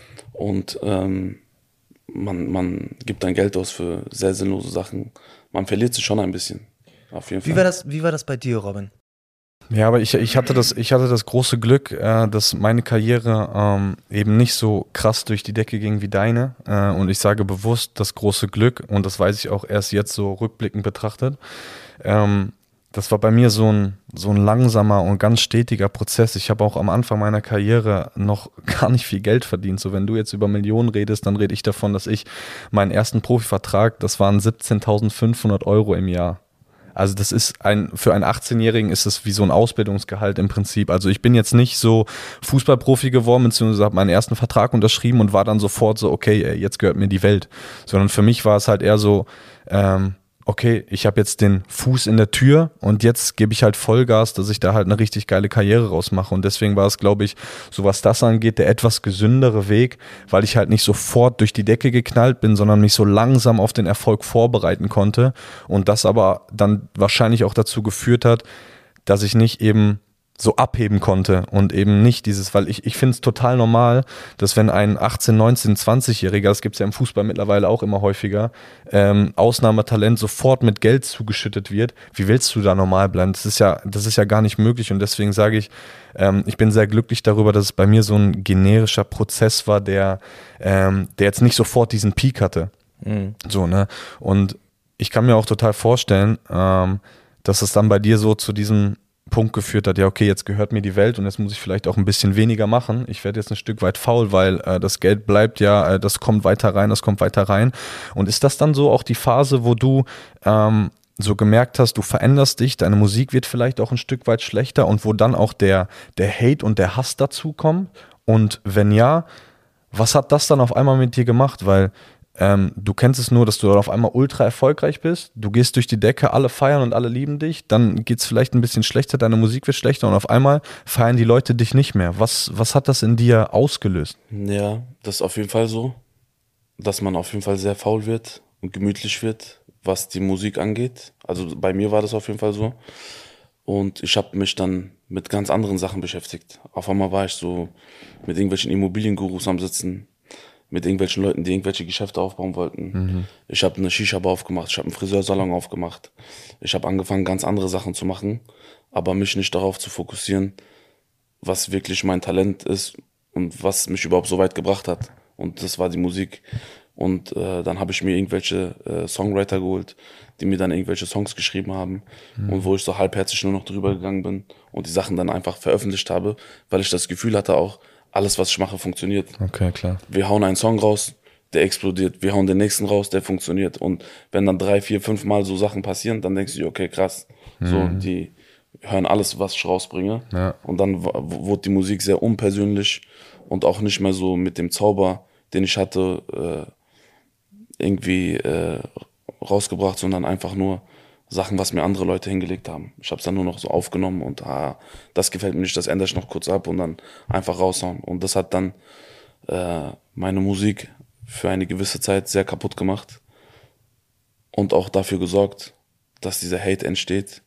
Und ähm, man, man gibt dann Geld aus für sehr sinnlose Sachen. Man verliert sich schon ein bisschen. Auf jeden Fall. Wie war das, wie war das bei dir, Robin? Ja, aber ich, ich, hatte das, ich hatte das große Glück, äh, dass meine Karriere ähm, eben nicht so krass durch die Decke ging wie deine. Äh, und ich sage bewusst das große Glück, und das weiß ich auch erst jetzt so rückblickend betrachtet. Ähm, das war bei mir so ein, so ein langsamer und ganz stetiger Prozess. Ich habe auch am Anfang meiner Karriere noch gar nicht viel Geld verdient. So, wenn du jetzt über Millionen redest, dann rede ich davon, dass ich meinen ersten Profivertrag, das waren siebzehntausendfünfhundert Euro im Jahr. Also das ist ein, für einen achtzehnjährigen ist das wie so ein Ausbildungsgehalt im Prinzip. Also ich bin jetzt nicht so Fußballprofi geworden, beziehungsweise habe meinen ersten Vertrag unterschrieben und war dann sofort so, okay, ey, jetzt gehört mir die Welt. Sondern für mich war es halt eher so, ähm, okay, ich habe jetzt den Fuß in der Tür und jetzt gebe ich halt Vollgas, dass ich da halt eine richtig geile Karriere rausmache. Und deswegen war es, glaube ich, so was das angeht, der etwas gesündere Weg, weil ich halt nicht sofort durch die Decke geknallt bin, sondern mich so langsam auf den Erfolg vorbereiten konnte. Und das aber dann wahrscheinlich auch dazu geführt hat, dass ich nicht eben so abheben konnte und eben nicht dieses, weil ich, ich finde es total normal, dass wenn ein achtzehn-, neunzehn-, zwanzigjähriger, das gibt es ja im Fußball mittlerweile auch immer häufiger, ähm, Ausnahmetalent sofort mit Geld zugeschüttet wird. Wie willst du da normal bleiben? Das ist ja, das ist ja gar nicht möglich, und deswegen sage ich, ähm, ich bin sehr glücklich darüber, dass es bei mir so ein generischer Prozess war, der, ähm, der jetzt nicht sofort diesen Peak hatte. Mhm. So, ne? Und ich kann mir auch total vorstellen, ähm, dass es dann bei dir so zu diesem Punkt geführt hat, ja okay, jetzt gehört mir die Welt und jetzt muss ich vielleicht auch ein bisschen weniger machen. Ich werde jetzt ein Stück weit faul, weil äh, das Geld bleibt ja, äh, das kommt weiter rein, das kommt weiter rein. Und ist das dann so auch die Phase, wo du ähm, so gemerkt hast, du veränderst dich, deine Musik wird vielleicht auch ein Stück weit schlechter und wo dann auch der, der Hate und der Hass dazu kommen? Und wenn ja, was hat das dann auf einmal mit dir gemacht? Weil Ähm, du kennst es nur, dass du auf einmal ultra erfolgreich bist, du gehst durch die Decke, alle feiern und alle lieben dich, dann geht es vielleicht ein bisschen schlechter, deine Musik wird schlechter und auf einmal feiern die Leute dich nicht mehr. Was, was hat das in dir ausgelöst? Ja, das ist auf jeden Fall so, dass man auf jeden Fall sehr faul wird und gemütlich wird, was die Musik angeht. Also bei mir war das auf jeden Fall so. Und ich habe mich dann mit ganz anderen Sachen beschäftigt. Auf einmal war ich so mit irgendwelchen Immobiliengurus am Sitzen, mit irgendwelchen Leuten, die irgendwelche Geschäfte aufbauen wollten. Mhm. Ich habe eine Shisha-Bar aufgemacht, ich habe einen Friseursalon aufgemacht. Ich habe angefangen, ganz andere Sachen zu machen, aber mich nicht darauf zu fokussieren, was wirklich mein Talent ist und was mich überhaupt so weit gebracht hat. Und das war die Musik. Und äh, dann habe ich mir irgendwelche äh, Songwriter geholt, die mir dann irgendwelche Songs geschrieben haben, mhm. und wo ich so halbherzig nur noch drüber gegangen bin und die Sachen dann einfach veröffentlicht habe, weil ich das Gefühl hatte auch, alles, was ich mache, funktioniert. Okay, klar. Wir hauen einen Song raus, der explodiert. Wir hauen den nächsten raus, der funktioniert. Und wenn dann drei, vier, fünf Mal so Sachen passieren, dann denkst du dir, okay, krass. Mhm. So, die hören alles, was ich rausbringe. Ja. Und dann w- wurde die Musik sehr unpersönlich und auch nicht mehr so mit dem Zauber, den ich hatte, äh, irgendwie äh, rausgebracht, sondern einfach nur Sachen, was mir andere Leute hingelegt haben. Ich habe es dann nur noch so aufgenommen und ah, das gefällt mir nicht, das ändere ich noch kurz ab und dann einfach raushauen. Und das hat dann äh, meine Musik für eine gewisse Zeit sehr kaputt gemacht und auch dafür gesorgt, dass dieser Hate entsteht.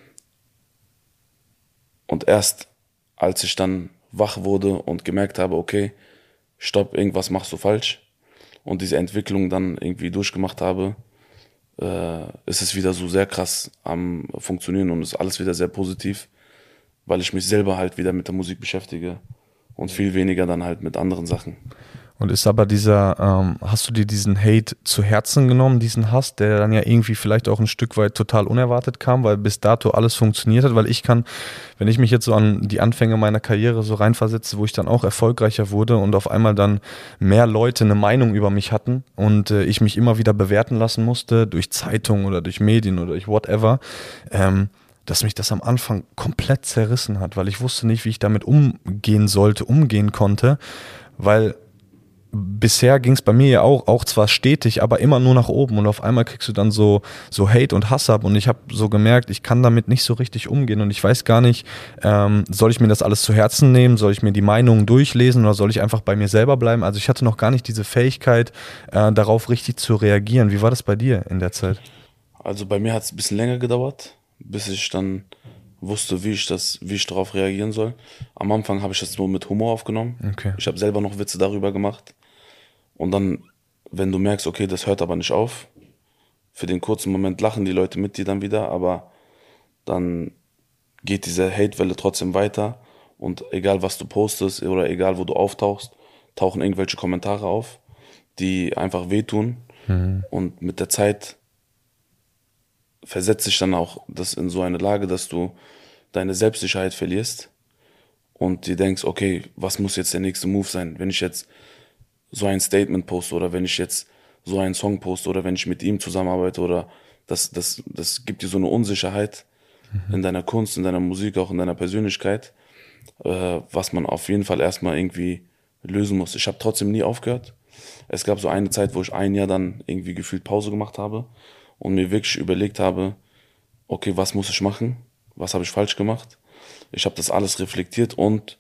Und erst als ich dann wach wurde und gemerkt habe, okay, stopp, irgendwas machst du falsch und diese Entwicklung dann irgendwie durchgemacht habe, äh, ist es wieder so sehr krass am Funktionieren und ist alles wieder sehr positiv, weil ich mich selber halt wieder mit der Musik beschäftige und viel weniger dann halt mit anderen Sachen. Und ist aber dieser, ähm, hast du dir diesen Hate zu Herzen genommen, diesen Hass, der dann ja irgendwie vielleicht auch ein Stück weit total unerwartet kam, weil bis dato alles funktioniert hat? Weil ich kann, wenn ich mich jetzt so an die Anfänge meiner Karriere so reinversetze, wo ich dann auch erfolgreicher wurde und auf einmal dann mehr Leute eine Meinung über mich hatten und äh, ich mich immer wieder bewerten lassen musste durch Zeitungen oder durch Medien oder durch whatever, ähm, dass mich das am Anfang komplett zerrissen hat, weil ich wusste nicht, wie ich damit umgehen sollte, umgehen konnte, weil bisher ging es bei mir ja auch, auch zwar stetig, aber immer nur nach oben und auf einmal kriegst du dann so, so Hate und Hass ab und ich habe so gemerkt, ich kann damit nicht so richtig umgehen und ich weiß gar nicht, ähm, soll ich mir das alles zu Herzen nehmen, soll ich mir die Meinungen durchlesen oder soll ich einfach bei mir selber bleiben? Also ich hatte noch gar nicht diese Fähigkeit, äh, darauf richtig zu reagieren. Wie war das bei dir in der Zeit? Also bei mir hat es ein bisschen länger gedauert, bis ich dann wusste, wie ich das, wie ich darauf reagieren soll. Am Anfang habe ich das nur mit Humor aufgenommen. Okay. Ich habe selber noch Witze darüber gemacht. Und dann, wenn du merkst, okay, das hört aber nicht auf, für den kurzen Moment lachen die Leute mit dir dann wieder, aber dann geht diese Hatewelle trotzdem weiter und egal was du postest oder egal wo du auftauchst, tauchen irgendwelche Kommentare auf, die einfach wehtun. Mhm. Und mit der Zeit versetzt sich dann auch das in so eine Lage, dass du deine Selbstsicherheit verlierst und dir denkst, okay, was muss jetzt der nächste Move sein, wenn ich jetzt so ein Statement poste oder wenn ich jetzt so einen Song poste oder wenn ich mit ihm zusammenarbeite oder das, das, das gibt dir so eine Unsicherheit mhm. in deiner Kunst, in deiner Musik, auch in deiner Persönlichkeit, äh, was man auf jeden Fall erstmal irgendwie lösen muss. Ich habe trotzdem nie aufgehört. Es gab so eine Zeit, wo ich ein Jahr dann irgendwie gefühlt Pause gemacht habe und mir wirklich überlegt habe, okay, was muss ich machen? Was habe ich falsch gemacht? Ich habe das alles reflektiert und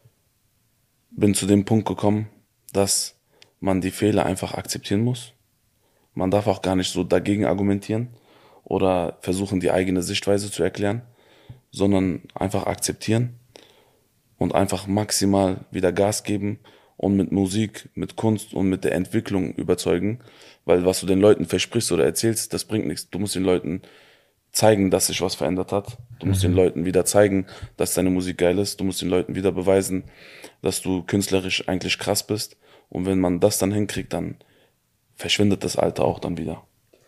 bin zu dem Punkt gekommen, dass man die Fehler einfach akzeptieren muss. Man darf auch gar nicht so dagegen argumentieren oder versuchen, die eigene Sichtweise zu erklären, sondern einfach akzeptieren und einfach maximal wieder Gas geben und mit Musik, mit Kunst und mit der Entwicklung überzeugen, weil was du den Leuten versprichst oder erzählst, das bringt nichts. Du musst den Leuten zeigen, dass sich was verändert hat. Du musst mhm. den Leuten wieder zeigen, dass deine Musik geil ist. Du musst den Leuten wieder beweisen, dass du künstlerisch eigentlich krass bist. Und wenn man das dann hinkriegt, dann verschwindet das Alte auch dann wieder.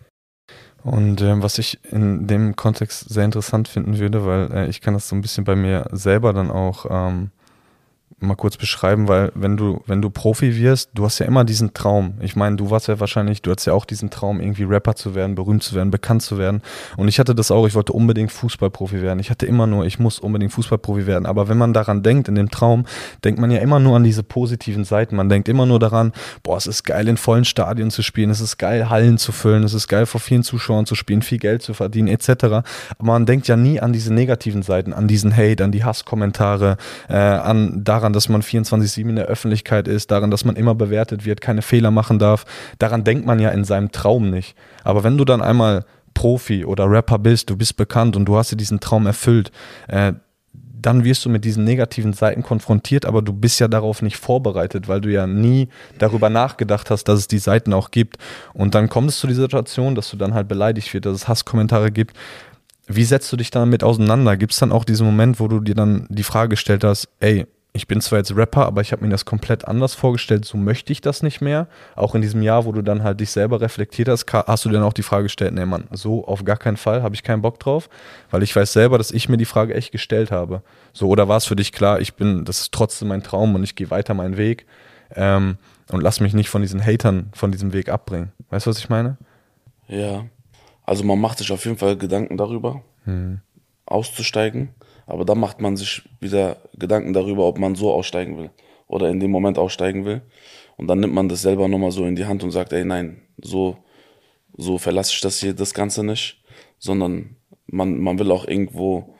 Und äh, was ich in dem Kontext sehr interessant finden würde, weil äh, ich kann das so ein bisschen bei mir selber dann auch ähm, mal kurz beschreiben, weil wenn du, wenn du Profi wirst, du hast ja immer diesen Traum. Ich meine, du warst ja wahrscheinlich, du hattest ja auch diesen Traum, irgendwie Rapper zu werden, berühmt zu werden, bekannt zu werden. Und ich hatte das auch, ich wollte unbedingt Fußballprofi werden. Ich hatte immer nur, ich muss unbedingt Fußballprofi werden. Aber wenn man daran denkt, in dem Traum, denkt man ja immer nur an diese positiven Seiten. Man denkt immer nur daran, boah, es ist geil, in vollen Stadien zu spielen, es ist geil, Hallen zu füllen, es ist geil, vor vielen Zuschauern zu spielen, viel Geld zu verdienen, et cetera. Aber man denkt ja nie an diese negativen Seiten, an diesen Hate, an die Hasskommentare, äh, an daran, dass man vierundzwanzig sieben in der Öffentlichkeit ist, daran, dass man immer bewertet wird, keine Fehler machen darf. Daran denkt man ja in seinem Traum nicht. Aber wenn du dann einmal Profi oder Rapper bist, du bist bekannt und du hast dir diesen Traum erfüllt, äh, dann wirst du mit diesen negativen Seiten konfrontiert, aber du bist ja darauf nicht vorbereitet, weil du ja nie darüber nachgedacht hast, dass es die Seiten auch gibt. Und dann kommt es zu dieser Situation, dass du dann halt beleidigt wirst, dass es Hasskommentare gibt. Wie setzt du dich damit auseinander? Gibt es dann auch diesen Moment, wo du dir dann die Frage gestellt hast, ey, ich bin zwar jetzt Rapper, aber ich habe mir das komplett anders vorgestellt, so möchte ich das nicht mehr. Auch in diesem Jahr, wo du dann halt dich selber reflektiert hast, hast du dir dann auch die Frage gestellt, nee Mann, so auf gar keinen Fall, habe ich keinen Bock drauf, weil ich weiß selber, dass ich mir die Frage echt gestellt habe. So, oder war es für dich klar, ich bin, das ist trotzdem mein Traum und ich gehe weiter meinen Weg ähm, und lass mich nicht von diesen Hatern von diesem Weg abbringen. Weißt du, was ich meine? Ja, also man macht sich auf jeden Fall Gedanken darüber, hm. auszusteigen. Aber dann macht man sich wieder Gedanken darüber, ob man so aussteigen will oder in dem Moment aussteigen will. Und dann nimmt man das selber nochmal so in die Hand und sagt, ey, nein, so, so verlasse ich das hier, das Ganze nicht. Sondern man, man will auch irgendwo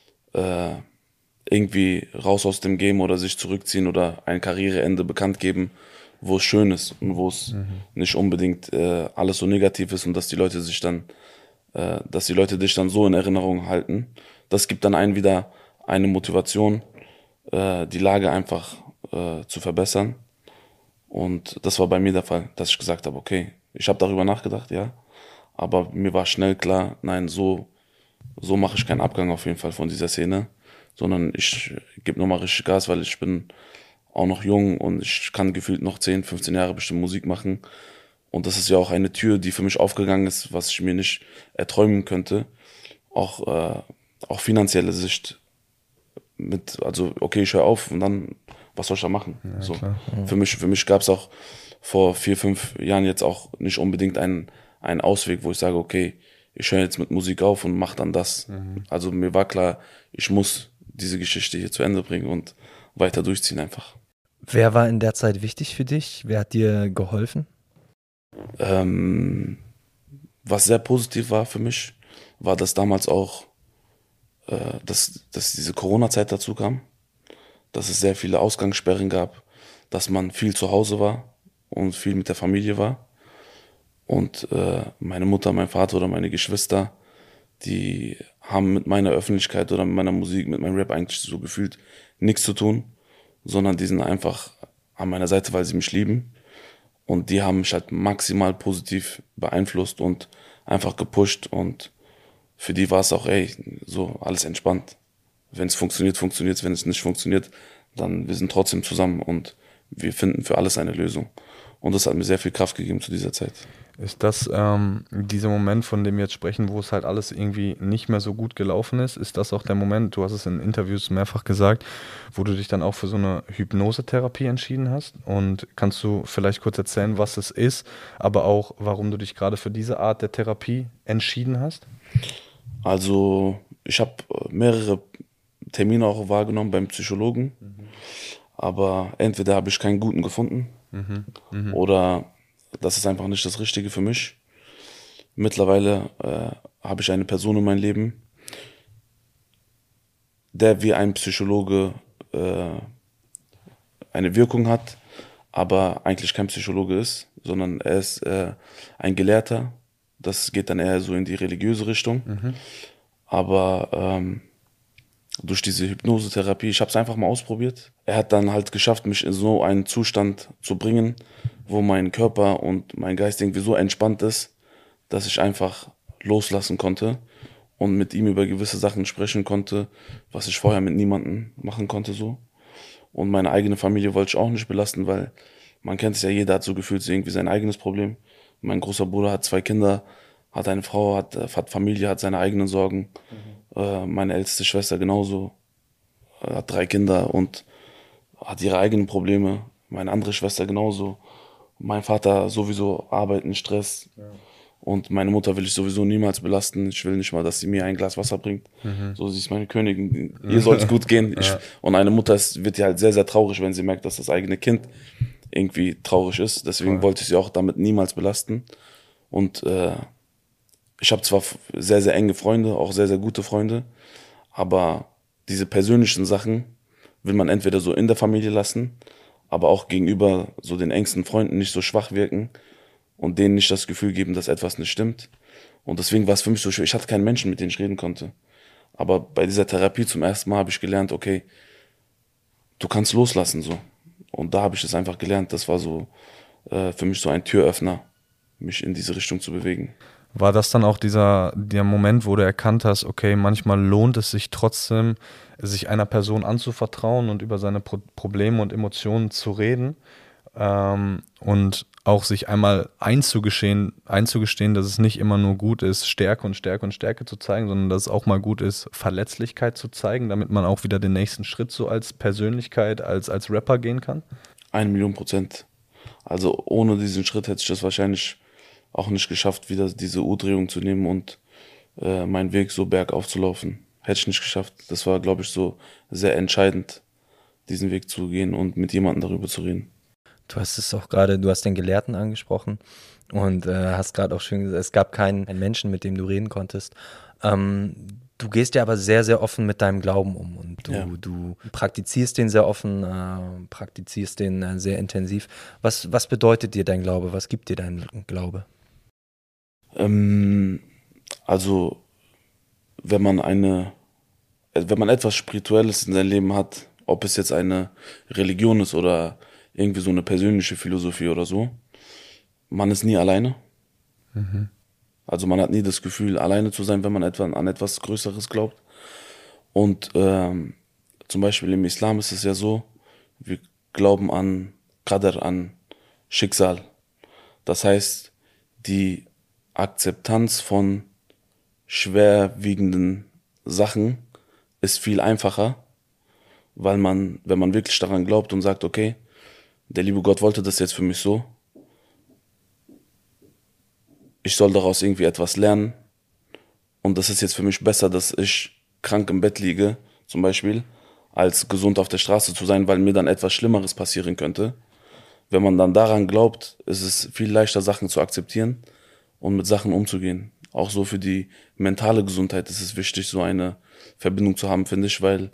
äh, irgendwie raus aus dem Game oder sich zurückziehen oder ein Karriereende bekannt geben, wo es schön ist und wo es mhm. nicht unbedingt äh, alles so negativ ist und dass die Leute sich dann, äh, dass die Leute dich dann so in Erinnerung halten. Das gibt dann einen wieder eine Motivation, äh, die Lage einfach äh, zu verbessern. Und das war bei mir der Fall, dass ich gesagt habe, okay, ich habe darüber nachgedacht, ja, Aber mir war schnell klar, nein, so, so mache ich keinen Abgang auf jeden Fall von dieser Szene, sondern ich gebe nochmal richtig Gas, weil ich bin auch noch jung und ich kann gefühlt noch zehn, fünfzehn Jahre bestimmt Musik machen. Und das ist ja auch eine Tür, die für mich aufgegangen ist, was ich mir nicht erträumen könnte. Auch, äh, auch finanzielle Sicht. Mit, also, okay, ich höre auf und dann, was soll ich da machen? Ja, so. klar. Für mich, für mich gab es auch vor vier, fünf Jahren jetzt auch nicht unbedingt einen, einen Ausweg, wo ich sage, okay, ich höre jetzt mit Musik auf und mache dann das. Mhm. Also mir war klar, ich muss diese Geschichte hier zu Ende bringen und weiter durchziehen einfach. Wer war in der Zeit wichtig für dich? Wer hat dir geholfen? Ähm, was sehr positiv war für mich, war, dass damals auch, äh, dass, dass diese Corona-Zeit dazu kam, dass es sehr viele Ausgangssperren gab, dass man viel zu Hause war und viel mit der Familie war. Und äh, meine Mutter, mein Vater oder meine Geschwister, die haben mit meiner Öffentlichkeit oder mit meiner Musik, mit meinem Rap eigentlich so gefühlt nichts zu tun, sondern die sind einfach an meiner Seite, weil sie mich lieben. Und die haben mich halt maximal positiv beeinflusst und einfach gepusht. Und für die war es auch, ey, so alles entspannt. Wenn es funktioniert, funktioniert es. Wenn es nicht funktioniert, dann wir sind trotzdem zusammen und wir finden für alles eine Lösung. Und das hat mir sehr viel Kraft gegeben zu dieser Zeit. Ist das ähm, dieser Moment, von dem wir jetzt sprechen, wo es halt alles irgendwie nicht mehr so gut gelaufen ist, ist das auch der Moment, du hast es in Interviews mehrfach gesagt, wo du dich dann auch für so eine Hypnosetherapie entschieden hast? Und kannst du vielleicht kurz erzählen, was es ist, aber auch, warum du dich gerade für diese Art der Therapie entschieden hast? Also ich habe mehrere Termine auch wahrgenommen beim Psychologen, mhm. aber entweder habe ich keinen guten gefunden, mhm. Mhm. oder das ist einfach nicht das Richtige für mich. Mittlerweile äh, habe ich eine Person in meinem Leben, der wie ein Psychologe äh, eine Wirkung hat, aber eigentlich kein Psychologe ist, sondern er ist äh, ein Gelehrter. Das geht dann eher so in die religiöse Richtung. Mhm. Aber ähm, durch diese Hypnosetherapie, ich habe es einfach mal ausprobiert. Er hat dann halt geschafft, mich in so einen Zustand zu bringen, wo mein Körper und mein Geist irgendwie so entspannt ist, dass ich einfach loslassen konnte und mit ihm über gewisse Sachen sprechen konnte, was ich vorher mit niemandem machen konnte so. Und meine eigene Familie wollte ich auch nicht belasten, weil man kennt es ja, jeder hat so gefühlt so irgendwie sein eigenes Problem. Mein großer Bruder hat zwei Kinder, hat eine Frau, hat, hat Familie, hat seine eigenen Sorgen. Mhm. Äh, meine älteste Schwester genauso, äh, hat drei Kinder und hat ihre eigenen Probleme. Meine andere Schwester genauso. Mein Vater sowieso arbeiten, Stress. Ja. Und meine Mutter will ich sowieso niemals belasten. Ich will nicht mal, dass sie mir ein Glas Wasser bringt. Mhm. So, sie ist meine Königin. Ihr soll es gut gehen. Ich, ja. Und eine Mutter ist, wird ja halt sehr, sehr traurig, wenn sie merkt, dass das eigene Kind irgendwie traurig ist. Deswegen ja. wollte ich sie auch damit niemals belasten. Und äh, ich habe zwar sehr, sehr enge Freunde, auch sehr, sehr gute Freunde, aber diese persönlichen Sachen will man entweder so in der Familie lassen, aber auch gegenüber so den engsten Freunden nicht so schwach wirken und denen nicht das Gefühl geben, dass etwas nicht stimmt. Und deswegen war es für mich so schwer. Ich hatte keinen Menschen, mit dem ich reden konnte. Aber bei dieser Therapie zum ersten Mal habe ich gelernt, okay, du kannst loslassen so. Und da habe ich es einfach gelernt. Das war so äh, für mich so ein Türöffner, mich in diese Richtung zu bewegen. War das dann auch dieser der Moment, wo du erkannt hast, okay, manchmal lohnt es sich trotzdem, sich einer Person anzuvertrauen und über seine Pro- Probleme und Emotionen zu reden ähm, und auch sich einmal einzugestehen, einzugestehen, dass es nicht immer nur gut ist, Stärke und Stärke und Stärke zu zeigen, sondern dass es auch mal gut ist, Verletzlichkeit zu zeigen, damit man auch wieder den nächsten Schritt so als Persönlichkeit, als, als Rapper gehen kann? Eine Million Prozent. Also ohne diesen Schritt hätte ich das wahrscheinlich auch nicht geschafft, wieder diese U-Drehung zu nehmen und äh, meinen Weg so bergauf zu laufen. Hätte ich nicht geschafft. Das war, glaube ich, so sehr entscheidend, diesen Weg zu gehen und mit jemandem darüber zu reden. Du hast es auch gerade, du hast den Gelehrten angesprochen und äh, hast gerade auch schön gesagt, es gab keinen, keinen Menschen, mit dem du reden konntest. Ähm, du gehst ja aber sehr, sehr offen mit deinem Glauben um und du, ja. du praktizierst den sehr offen, äh, praktizierst den äh, sehr intensiv. Was, was bedeutet dir dein Glaube? Was gibt dir dein Glaube? Ähm, also, wenn man eine, wenn man etwas Spirituelles in seinem Leben hat, ob es jetzt eine Religion ist oder irgendwie so eine persönliche Philosophie oder so, man ist nie alleine. Mhm. Also man hat nie das Gefühl, alleine zu sein, wenn man etwa an etwas Größeres glaubt. Und ähm, zum Beispiel im Islam ist es ja so, wir glauben an Qadr, an Schicksal. Das heißt, die Akzeptanz von schwerwiegenden Sachen ist viel einfacher, weil man, wenn man wirklich daran glaubt und sagt, okay, der liebe Gott wollte das jetzt für mich so, ich soll daraus irgendwie etwas lernen und das ist jetzt für mich besser, dass ich krank im Bett liege, zum Beispiel, als gesund auf der Straße zu sein, weil mir dann etwas Schlimmeres passieren könnte. Wenn man dann daran glaubt, ist es viel leichter, Sachen zu akzeptieren und mit Sachen umzugehen. Auch so für die mentale Gesundheit ist es wichtig, so eine Verbindung zu haben, finde ich, weil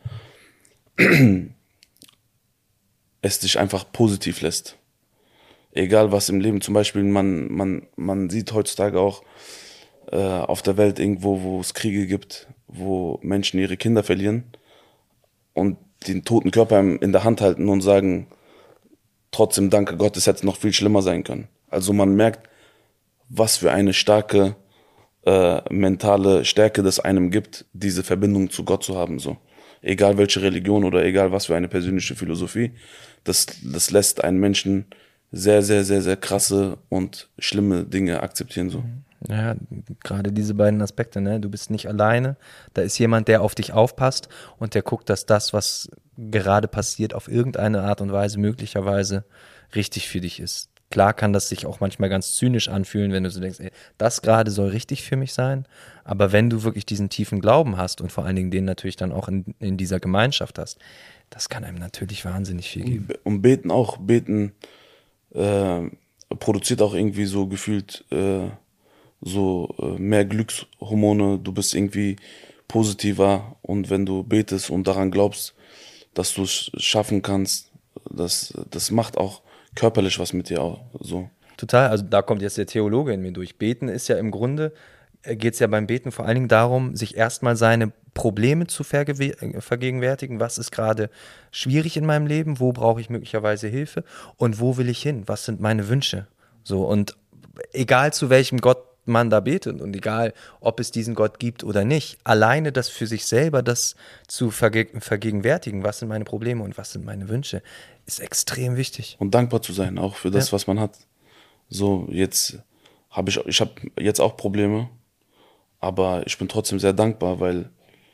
es dich einfach positiv lässt. Egal was im Leben, zum Beispiel, man, man, man sieht heutzutage auch äh, auf der Welt irgendwo, wo es Kriege gibt, wo Menschen ihre Kinder verlieren und den toten Körper in der Hand halten und sagen, trotzdem danke Gott, es hätte noch viel schlimmer sein können. Also man merkt, was für eine starke äh, mentale Stärke das einem gibt, diese Verbindung zu Gott zu haben. So. Egal welche Religion oder egal was für eine persönliche Philosophie, das, das lässt einen Menschen sehr, sehr, sehr, sehr krasse und schlimme Dinge akzeptieren. So. Ja, gerade diese beiden Aspekte, ne? Du bist nicht alleine, da ist jemand, der auf dich aufpasst und der guckt, dass das, was gerade passiert, auf irgendeine Art und Weise möglicherweise richtig für dich ist. Klar kann das sich auch manchmal ganz zynisch anfühlen, wenn du so denkst, ey, das gerade soll richtig für mich sein, aber wenn du wirklich diesen tiefen Glauben hast und vor allen Dingen den natürlich dann auch in, in dieser Gemeinschaft hast, das kann einem natürlich wahnsinnig viel geben. Und beten auch, beten äh, produziert auch irgendwie so gefühlt äh, so äh, mehr Glückshormone, du bist irgendwie positiver und wenn du betest und daran glaubst, dass du es schaffen kannst, das, das macht auch körperlich was mit dir auch so. Total, also da kommt jetzt der Theologe in mir durch. Beten ist ja im Grunde, geht es ja beim Beten vor allen Dingen darum, sich erstmal seine Probleme zu vergew- vergegenwärtigen. Was ist gerade schwierig in meinem Leben? Wo brauche ich möglicherweise Hilfe? Und wo will ich hin? Was sind meine Wünsche? So, und egal zu welchem Gott man da betet und egal, ob es diesen Gott gibt oder nicht, alleine das für sich selber, das zu verge- vergegenwärtigen, was sind meine Probleme und was sind meine Wünsche, ist extrem wichtig. Und dankbar zu sein, auch für das, Ja. was man hat. So, jetzt habe ich, ich habe jetzt auch Probleme, aber ich bin trotzdem sehr dankbar, weil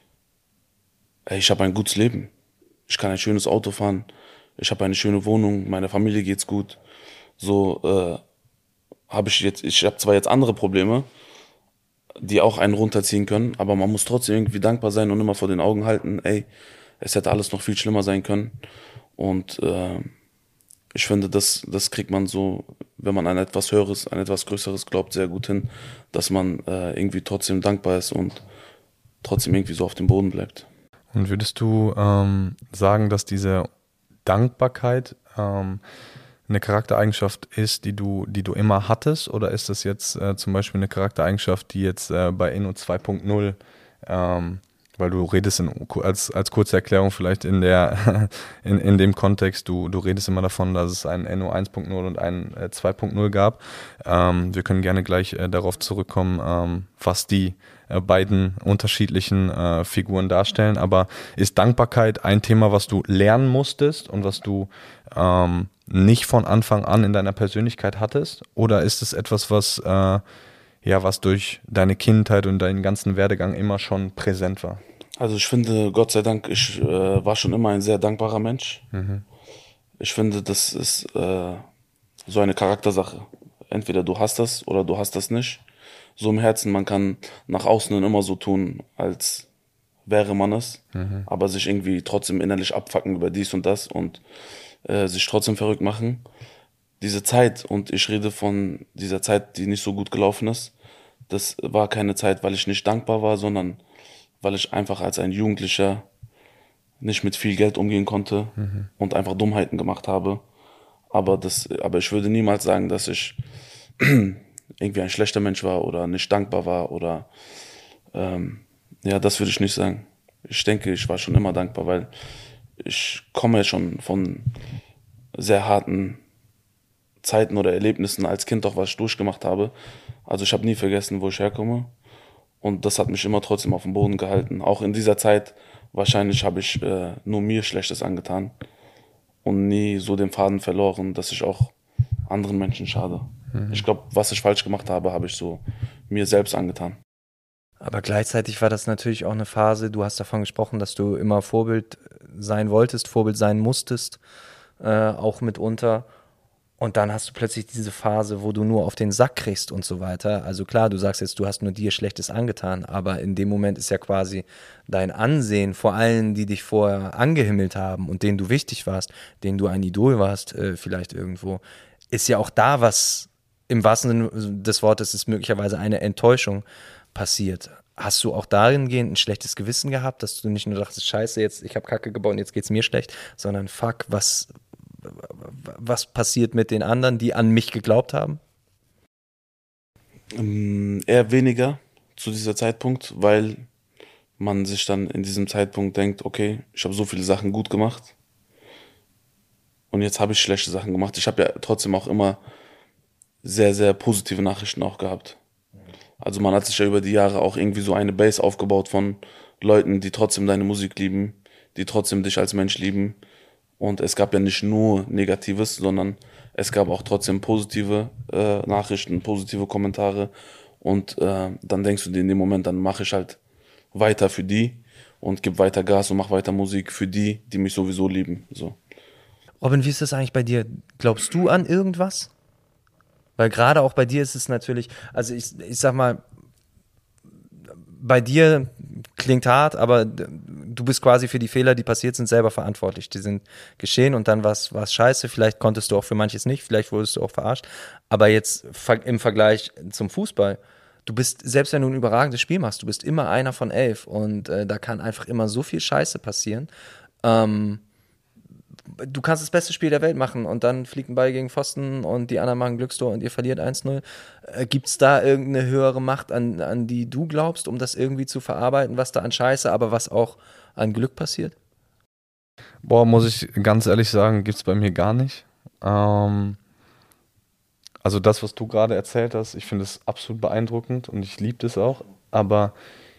ey, ich habe ein gutes Leben. Ich kann ein schönes Auto fahren, ich habe eine schöne Wohnung, meiner Familie geht's gut. So, äh, habe ich jetzt, ich habe zwar jetzt andere Probleme, die auch einen runterziehen können, aber man muss trotzdem irgendwie dankbar sein und immer vor den Augen halten, ey, es hätte alles noch viel schlimmer sein können. Und äh, ich finde, das, das kriegt man so, wenn man an etwas Höheres, an etwas Größeres glaubt, sehr gut hin, dass man äh, irgendwie trotzdem dankbar ist und trotzdem irgendwie so auf dem Boden bleibt. Und würdest du ähm, sagen, dass diese Dankbarkeit ähm, eine Charaktereigenschaft ist, die du, die du immer hattest, oder ist das jetzt äh, zum Beispiel eine Charaktereigenschaft, die jetzt äh, bei Enno zwei Punkt null, ähm, weil du redest in, als, als kurze Erklärung vielleicht in der in, in dem Kontext, du, du redest immer davon, dass es einen Enno eins Punkt null und einen äh, zwei Punkt null gab. Ähm, wir können gerne gleich äh, darauf zurückkommen, ähm, was die äh, beiden unterschiedlichen äh, Figuren darstellen, aber ist Dankbarkeit ein Thema, was du lernen musstest und was du ähm, nicht von Anfang an in deiner Persönlichkeit hattest? Oder ist es etwas, was, äh, ja, was durch deine Kindheit und deinen ganzen Werdegang immer schon präsent war? Also ich finde, Gott sei Dank, ich äh, war schon immer ein sehr dankbarer Mensch. Mhm. Ich finde, das ist äh, so eine Charaktersache. Entweder du hast das oder du hast das nicht. So im Herzen, man kann nach außen immer so tun, als wäre man es, mhm. aber sich irgendwie trotzdem innerlich abfacken über dies und das und äh, sich trotzdem verrückt machen. Diese Zeit, und ich rede von dieser Zeit, die nicht so gut gelaufen ist, das war keine Zeit, weil ich nicht dankbar war, sondern weil ich einfach als ein Jugendlicher nicht mit viel Geld umgehen konnte mhm. und einfach Dummheiten gemacht habe. Aber, das, aber ich würde niemals sagen, dass ich irgendwie ein schlechter Mensch war oder nicht dankbar war oder ähm, ja, das würde ich nicht sagen. Ich denke, ich war schon immer dankbar, weil ich komme schon von sehr harten Zeiten oder Erlebnissen als Kind auch, was ich durchgemacht habe. Also ich habe nie vergessen, wo ich herkomme. Und das hat mich immer trotzdem auf dem Boden gehalten. Auch in dieser Zeit, wahrscheinlich habe ich äh, nur mir Schlechtes angetan und nie so den Faden verloren, dass ich auch anderen Menschen schade. Mhm. Ich glaube, was ich falsch gemacht habe, habe ich so mir selbst angetan. Aber gleichzeitig war das natürlich auch eine Phase, du hast davon gesprochen, dass du immer Vorbild sein wolltest, Vorbild sein musstest, äh, auch mitunter. Und dann hast du plötzlich diese Phase, wo du nur auf den Sack kriegst und so weiter. Also klar, du sagst jetzt, du hast nur dir Schlechtes angetan, aber in dem Moment ist ja quasi dein Ansehen vor allen, die dich vorher angehimmelt haben und denen du wichtig warst, denen du ein Idol warst, äh, vielleicht irgendwo, ist ja auch da was, im wahrsten Sinne des Wortes ist möglicherweise eine Enttäuschung passiert. Hast du auch dahingehend ein schlechtes Gewissen gehabt, dass du nicht nur dachtest, scheiße, jetzt ich habe Kacke gebaut und jetzt geht's mir schlecht, sondern fuck, was... Was passiert mit den anderen, die an mich geglaubt haben? Ähm, eher weniger zu dieser Zeitpunkt, weil man sich dann in diesem Zeitpunkt denkt, okay, ich habe so viele Sachen gut gemacht und jetzt habe ich schlechte Sachen gemacht. Ich habe ja trotzdem auch immer sehr, sehr positive Nachrichten auch gehabt. Also man hat sich ja über die Jahre auch irgendwie so eine Base aufgebaut von Leuten, die trotzdem deine Musik lieben, die trotzdem dich als Mensch lieben. Und es gab ja nicht nur Negatives, sondern es gab auch trotzdem positive äh, Nachrichten, positive Kommentare. Und äh, dann denkst du dir in dem Moment, dann mache ich halt weiter für die und gebe weiter Gas und mache weiter Musik für die, die mich sowieso lieben. So. Robin, wie ist das eigentlich bei dir? Glaubst du an irgendwas? Weil gerade auch bei dir ist es natürlich, also ich, ich sag mal, bei dir klingt hart, aber du bist quasi für die Fehler, die passiert sind, selber verantwortlich. Die sind geschehen und dann war es scheiße. Vielleicht konntest du auch für manches nicht, vielleicht wurdest du auch verarscht. Aber jetzt im Vergleich zum Fußball, du bist, selbst wenn du ein überragendes Spiel machst, du bist immer einer von elf und äh, da kann einfach immer so viel Scheiße passieren. Ähm, du kannst das beste Spiel der Welt machen und dann fliegt ein Ball gegen Pfosten und die anderen machen Glückstor und ihr verliert eins null. Äh, Gibt es da irgendeine höhere Macht, an, an die du glaubst, um das irgendwie zu verarbeiten, was da an Scheiße, aber was auch an Glück passiert? Boah, muss ich ganz ehrlich sagen, gibt es bei mir gar nicht. Ähm, also das, was du gerade erzählt hast, ich finde es absolut beeindruckend und ich liebe das auch, aber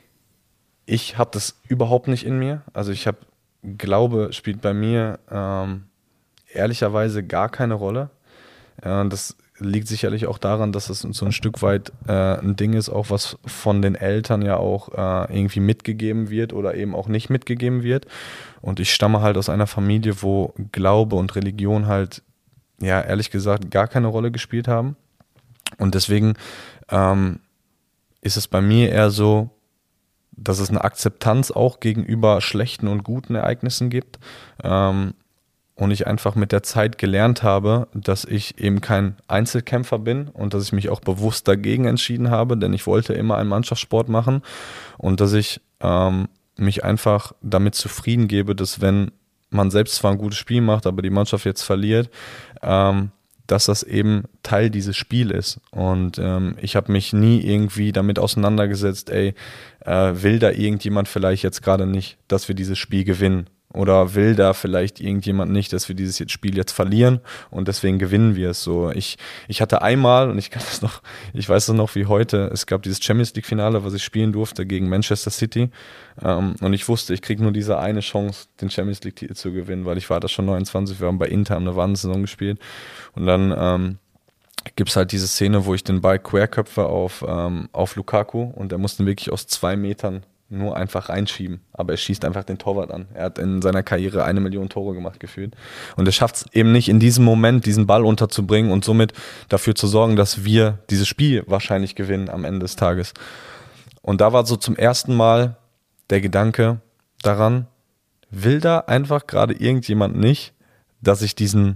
ich habe das überhaupt nicht in mir. Also ich habe Glaube spielt bei mir ähm, ehrlicherweise gar keine Rolle. Äh, das liegt sicherlich auch daran, dass es so ein Stück weit äh, ein Ding ist, auch was von den Eltern ja auch äh, irgendwie mitgegeben wird oder eben auch nicht mitgegeben wird. Und ich stamme halt aus einer Familie, wo Glaube und Religion halt, ja, ehrlich gesagt, gar keine Rolle gespielt haben. Und deswegen ähm, ist es bei mir eher so, dass es eine Akzeptanz auch gegenüber schlechten und guten Ereignissen gibt. Ähm, und ich einfach mit der Zeit gelernt habe, dass ich eben kein Einzelkämpfer bin und dass ich mich auch bewusst dagegen entschieden habe, denn ich wollte immer einen Mannschaftssport machen und dass ich ähm, mich einfach damit zufrieden gebe, dass wenn man selbst zwar ein gutes Spiel macht, aber die Mannschaft jetzt verliert, ähm, dass das eben Teil dieses Spiels ist. Und ähm, ich habe mich nie irgendwie damit auseinandergesetzt, ey, äh, will da irgendjemand vielleicht jetzt gerade nicht, dass wir dieses Spiel gewinnen? Oder will da vielleicht irgendjemand nicht, dass wir dieses Spiel jetzt verlieren und deswegen gewinnen wir es so. Ich, ich hatte einmal, und ich kann das noch, ich weiß es noch wie heute, es gab dieses Champions League Finale, was ich spielen durfte gegen Manchester City. Ähm, und ich wusste, ich kriege nur diese eine Chance, den Champions League Titel zu gewinnen, weil ich war da schon neunundzwanzig, wir haben bei Inter eine Wahnsinnssaison gespielt. Und dann ähm, gibt es halt diese Szene, wo ich den Ball querköpfe auf, ähm, auf Lukaku und der musste wirklich aus zwei Metern nur einfach reinschieben, aber er schießt einfach den Torwart an. Er hat in seiner Karriere eine Million Tore gemacht gefühlt und er schafft es eben nicht in diesem Moment, diesen Ball unterzubringen und somit dafür zu sorgen, dass wir dieses Spiel wahrscheinlich gewinnen am Ende des Tages. Und da war so zum ersten Mal der Gedanke daran, will da einfach gerade irgendjemand nicht, dass ich diesen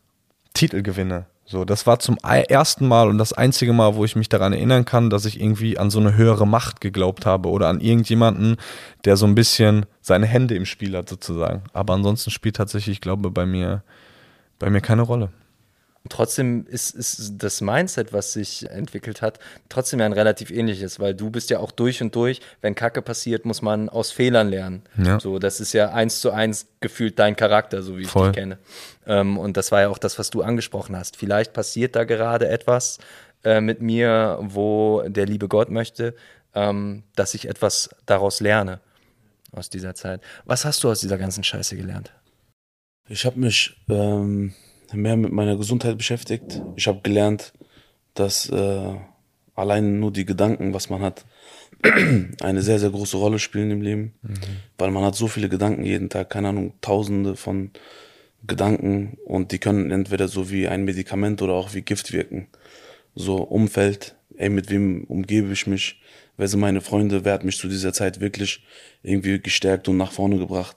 Titel gewinne. So, das war zum ersten Mal und das einzige Mal, wo ich mich daran erinnern kann, dass ich irgendwie an so eine höhere Macht geglaubt habe oder an irgendjemanden, der so ein bisschen seine Hände im Spiel hat sozusagen. Aber ansonsten spielt tatsächlich, ich glaube, bei mir, bei mir keine Rolle. Trotzdem ist, ist das Mindset, was sich entwickelt hat, trotzdem ja ein relativ ähnliches, weil du bist ja auch durch und durch, wenn Kacke passiert, muss man aus Fehlern lernen. Ja. So, das ist ja eins zu eins gefühlt dein Charakter, so wie ich Voll. dich kenne. Ähm, und das war ja auch das, was du angesprochen hast. Vielleicht passiert da gerade etwas äh, mit mir, wo der liebe Gott möchte, ähm, dass ich etwas daraus lerne aus dieser Zeit. Was hast du aus dieser ganzen Scheiße gelernt? Ich habe mich ähm, mehr mit meiner Gesundheit beschäftigt. Ich habe gelernt, dass äh, allein nur die Gedanken, was man hat, eine sehr, sehr große Rolle spielen im Leben. Mhm. Weil man hat so viele Gedanken jeden Tag, keine Ahnung, tausende von Gedanken und die können entweder so wie ein Medikament oder auch wie Gift wirken. So Umfeld, ey, mit wem umgebe ich mich? Wer sind meine Freunde? Wer hat mich zu dieser Zeit wirklich irgendwie gestärkt und nach vorne gebracht?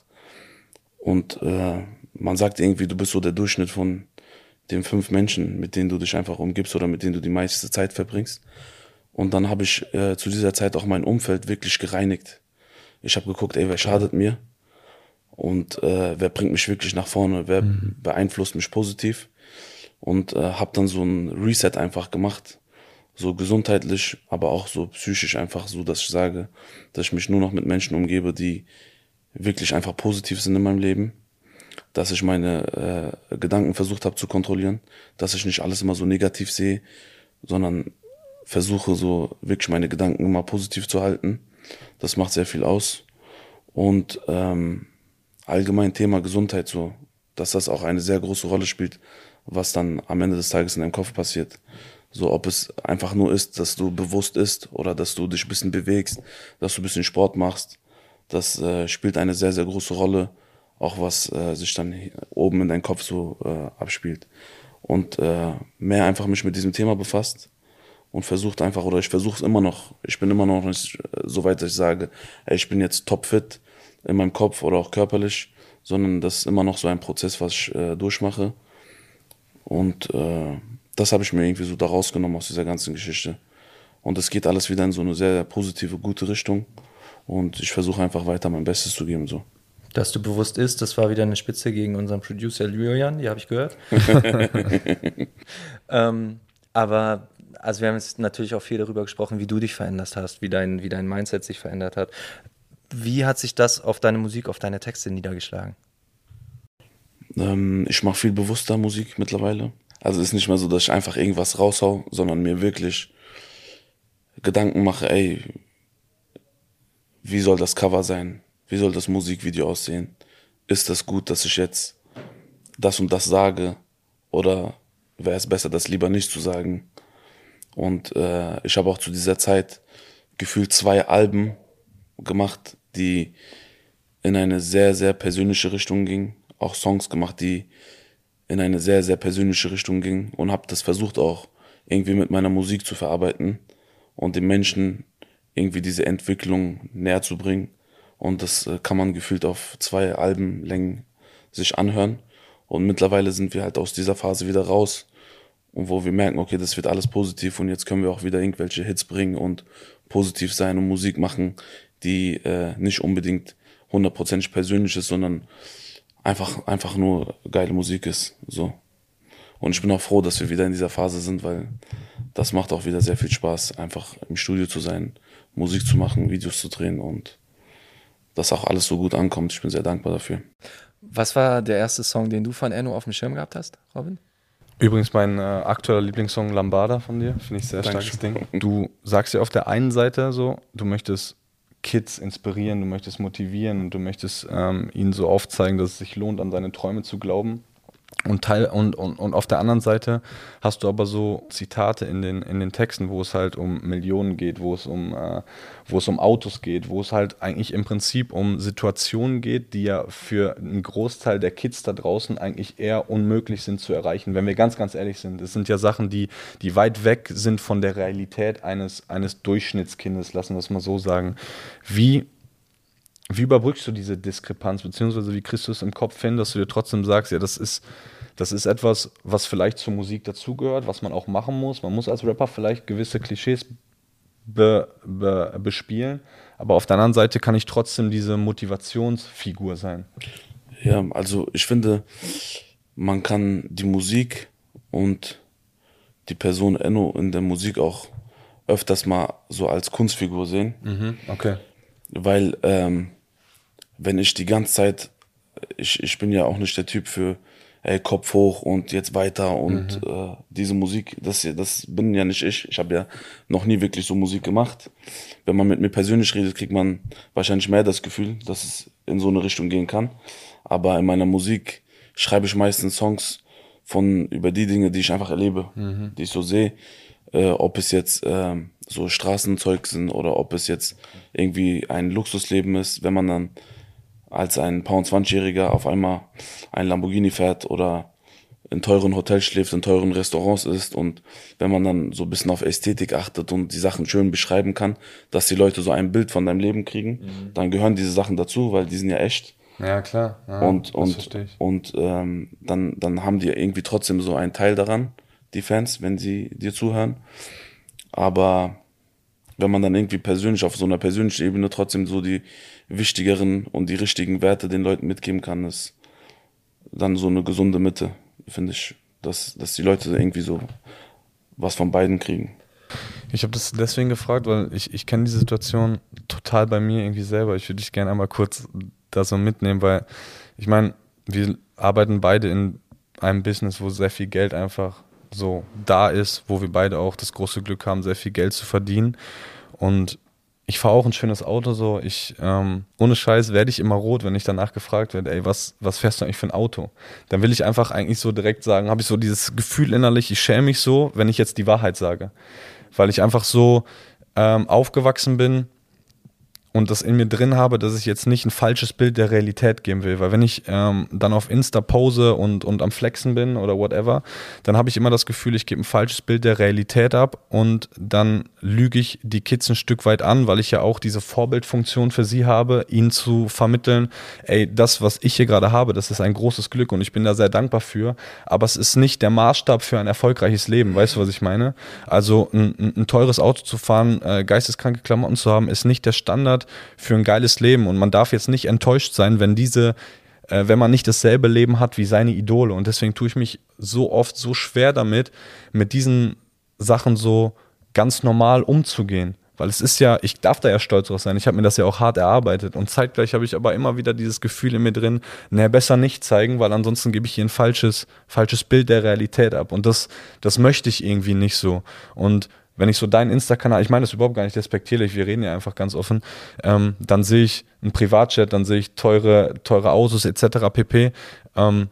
Und äh, man sagt irgendwie, du bist so der Durchschnitt von den fünf Menschen, mit denen du dich einfach umgibst oder mit denen du die meiste Zeit verbringst. Und dann habe ich äh, zu dieser Zeit auch mein Umfeld wirklich gereinigt. Ich habe geguckt, ey, wer schadet mir? Und äh, wer bringt mich wirklich nach vorne? Wer mhm. beeinflusst mich positiv? Und äh, habe dann so ein Reset einfach gemacht. So gesundheitlich, aber auch so psychisch einfach so, dass ich sage, dass ich mich nur noch mit Menschen umgebe, die wirklich einfach positiv sind in meinem Leben. Dass ich meine äh, Gedanken versucht habe zu kontrollieren, dass ich nicht alles immer so negativ sehe, sondern versuche so wirklich meine Gedanken immer positiv zu halten. Das macht sehr viel aus. Und ähm, allgemein Thema Gesundheit so, dass das auch eine sehr große Rolle spielt, was dann am Ende des Tages in deinem Kopf passiert. So, ob es einfach nur ist, dass du bewusst isst oder dass du dich ein bisschen bewegst, dass du ein bisschen Sport machst. Das äh, spielt eine sehr, sehr große Rolle, auch was äh, sich dann oben in deinem Kopf so äh, abspielt. Und äh, mehr einfach mich mit diesem Thema befasst und versucht einfach, oder ich versuche es immer noch, ich bin immer noch nicht so weit, dass ich sage, ey, ich bin jetzt topfit in meinem Kopf oder auch körperlich, sondern das ist immer noch so ein Prozess, was ich äh, durchmache. Und äh, das habe ich mir irgendwie so da rausgenommen aus dieser ganzen Geschichte. Und es geht alles wieder in so eine sehr, sehr positive, gute Richtung. Und ich versuche einfach weiter mein Bestes zu geben, so. Dass du bewusst ist, das war wieder eine Spitze gegen unseren Producer Julian, die habe ich gehört. ähm, aber also wir haben jetzt natürlich auch viel darüber gesprochen, wie du dich verändert hast, wie dein, wie dein Mindset sich verändert hat. Wie hat sich das auf deine Musik, auf deine Texte niedergeschlagen? Ähm, ich mache viel bewusster Musik mittlerweile. Also es ist nicht mehr so, dass ich einfach irgendwas raushau, sondern mir wirklich Gedanken mache, ey, wie soll das Cover sein? Wie soll das Musikvideo aussehen? Ist das gut, dass ich jetzt das und das sage? Oder wäre es besser, das lieber nicht zu sagen? Und äh, ich habe auch zu dieser Zeit gefühlt zwei Alben gemacht, die in eine sehr, sehr persönliche Richtung gingen. Auch Songs gemacht, die in eine sehr, sehr persönliche Richtung gingen. Und habe das versucht auch irgendwie mit meiner Musik zu verarbeiten und den Menschen irgendwie diese Entwicklung näher zu bringen. Und das kann man gefühlt auf zwei Albenlängen sich anhören. Und mittlerweile sind wir halt aus dieser Phase wieder raus. Und wo wir merken, okay, das wird alles positiv und jetzt können wir auch wieder irgendwelche Hits bringen und positiv sein und Musik machen, die äh, nicht unbedingt hundertprozentig persönlich ist, sondern einfach, einfach nur geile Musik ist. So. Und ich bin auch froh, dass wir wieder in dieser Phase sind, weil das macht auch wieder sehr viel Spaß, einfach im Studio zu sein, Musik zu machen, Videos zu drehen und dass auch alles so gut ankommt. Ich bin sehr dankbar dafür. Was war der erste Song, den du von Enno auf dem Schirm gehabt hast, Robin? Übrigens mein äh, aktueller Lieblingssong Lambada von dir, finde ich sehr starkes Ding. Du sagst ja auf der einen Seite so, du möchtest Kids inspirieren, du möchtest motivieren und du möchtest ähm, ihnen so aufzeigen, dass es sich lohnt, an seine Träume zu glauben. Und, Teil, und, und, und auf der anderen Seite hast du aber so Zitate in den, in den Texten, wo es halt um Millionen geht, wo es um, äh, wo es um Autos geht, wo es halt eigentlich im Prinzip um Situationen geht, die ja für einen Großteil der Kids da draußen eigentlich eher unmöglich sind zu erreichen, wenn wir ganz, ganz ehrlich sind. Es sind ja Sachen, die, die weit weg sind von der Realität eines, eines Durchschnittskindes, lassen wir es mal so sagen. Wie Wie überbrückst du diese Diskrepanz, beziehungsweise wie kriegst du es im Kopf hin, dass du dir trotzdem sagst, ja, das ist, das ist etwas, was vielleicht zur Musik dazugehört, was man auch machen muss. Man muss als Rapper vielleicht gewisse Klischees be, be, bespielen, aber auf der anderen Seite kann ich trotzdem diese Motivationsfigur sein. Ja, also ich finde, man kann die Musik und die Person Enno in der Musik auch öfters mal so als Kunstfigur sehen. Mhm, okay. Weil ähm, wenn ich die ganze Zeit, ich, ich bin ja auch nicht der Typ für ey, Kopf hoch und jetzt weiter und mhm. äh, diese Musik, das, das bin ja nicht ich. Ich habe ja noch nie wirklich so Musik gemacht. Wenn man mit mir persönlich redet, kriegt man wahrscheinlich mehr das Gefühl, dass es in so eine Richtung gehen kann. Aber in meiner Musik schreibe ich meistens Songs von über die Dinge, die ich einfach erlebe, mhm. die ich so sehe. Äh, ob es jetzt äh, so Straßenzeug sind oder ob es jetzt irgendwie ein Luxusleben ist, wenn man dann als ein paar und zwanzigjähriger auf einmal ein Lamborghini fährt oder in teuren Hotels schläft, in teuren Restaurants ist und wenn man dann so ein bisschen auf Ästhetik achtet und die Sachen schön beschreiben kann, dass die Leute so ein Bild von deinem Leben kriegen, mhm. dann gehören diese Sachen dazu, weil die sind ja echt. Ja, klar. Ja, und und, und ähm, dann, dann haben die irgendwie trotzdem so einen Teil daran, die Fans, wenn sie dir zuhören. Aber wenn man dann irgendwie persönlich auf so einer persönlichen Ebene trotzdem so die wichtigeren und die richtigen Werte den Leuten mitgeben kann, ist dann so eine gesunde Mitte, finde ich, dass, dass die Leute irgendwie so was von beiden kriegen. Ich habe das deswegen gefragt, weil ich, ich kenne die Situation total bei mir irgendwie selber. Ich würde dich gerne einmal kurz da so mitnehmen, weil ich meine, wir arbeiten beide in einem Business, wo sehr viel Geld einfach so da ist, wo wir beide auch das große Glück haben, sehr viel Geld zu verdienen. Und ich fahre auch ein schönes Auto, so ich, ähm, ohne Scheiß werde ich immer rot, wenn ich danach gefragt werde, ey, was, was fährst du eigentlich für ein Auto? Dann will ich einfach eigentlich so direkt sagen, habe ich so dieses Gefühl innerlich, ich schäme mich so, wenn ich jetzt die Wahrheit sage. Weil ich einfach so ähm, aufgewachsen bin und das in mir drin habe, dass ich jetzt nicht ein falsches Bild der Realität geben will. Weil wenn ich ähm, dann auf Insta pose und, und am Flexen bin oder whatever, dann habe ich immer das Gefühl, ich gebe ein falsches Bild der Realität ab und dann lüge ich die Kids ein Stück weit an, weil ich ja auch diese Vorbildfunktion für sie habe, ihnen zu vermitteln, ey, das, was ich hier gerade habe, das ist ein großes Glück und ich bin da sehr dankbar für, aber es ist nicht der Maßstab für ein erfolgreiches Leben, weißt du, was ich meine? Also ein, ein, ein teures Auto zu fahren, äh, geisteskranke Klamotten zu haben, ist nicht der Standard für ein geiles Leben und man darf jetzt nicht enttäuscht sein, wenn diese, äh, wenn man nicht dasselbe Leben hat wie seine Idole und deswegen tue ich mich so oft so schwer damit, mit diesen Sachen so ganz normal umzugehen, weil es ist ja, ich darf da ja stolz drauf sein, ich habe mir das ja auch hart erarbeitet und zeitgleich habe ich aber immer wieder dieses Gefühl in mir drin, naja, besser nicht zeigen, weil ansonsten gebe ich hier ein falsches, falsches Bild der Realität ab und das, das möchte ich irgendwie nicht so und wenn ich so deinen Insta-Kanal, ich meine das überhaupt gar nicht despektierlich, wir reden ja einfach ganz offen, ähm, dann sehe ich einen Privatjet, dann sehe ich teure, teure Autos et cetera pp. Ähm,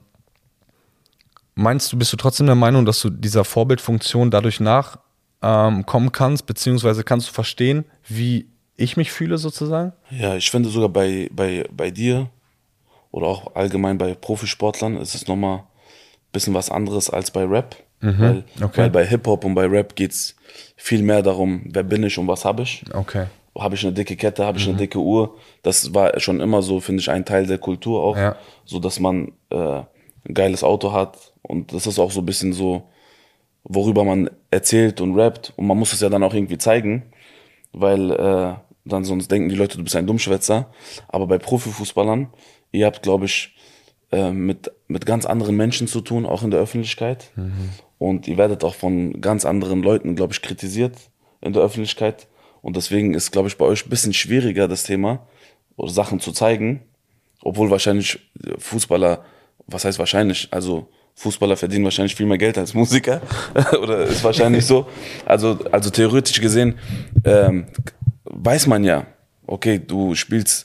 meinst du, bist du trotzdem der Meinung, dass du dieser Vorbildfunktion dadurch nachkommen ähm, kannst, beziehungsweise kannst du verstehen, wie ich mich fühle sozusagen? Ja, ich finde sogar bei, bei, bei dir oder auch allgemein bei Profisportlern ist es nochmal ein bisschen was anderes als bei Rap. Mhm, weil, okay. weil bei Hip-Hop und bei Rap geht's viel mehr darum, wer bin ich und was habe ich. Okay. Habe ich eine dicke Kette, habe ich mhm. eine dicke Uhr. Das war schon immer so, finde ich, ein Teil der Kultur auch. Ja. So, dass man äh, ein geiles Auto hat. Und das ist auch so ein bisschen so, worüber man erzählt und rappt. Und man muss es ja dann auch irgendwie zeigen, weil äh, dann sonst denken die Leute, du bist ein Dummschwätzer. Aber bei Profifußballern, ihr habt, glaube ich, äh, mit, mit ganz anderen Menschen zu tun, auch in der Öffentlichkeit. Mhm. Und ihr werdet auch von ganz anderen Leuten, glaube ich, kritisiert in der Öffentlichkeit. Und deswegen ist, glaube ich, bei euch ein bisschen schwieriger, das Thema oder Sachen zu zeigen. Obwohl wahrscheinlich Fußballer, was heißt wahrscheinlich, also Fußballer verdienen wahrscheinlich viel mehr Geld als Musiker. Oder ist wahrscheinlich so. Also, also theoretisch gesehen ähm, weiß man ja, okay, du spielst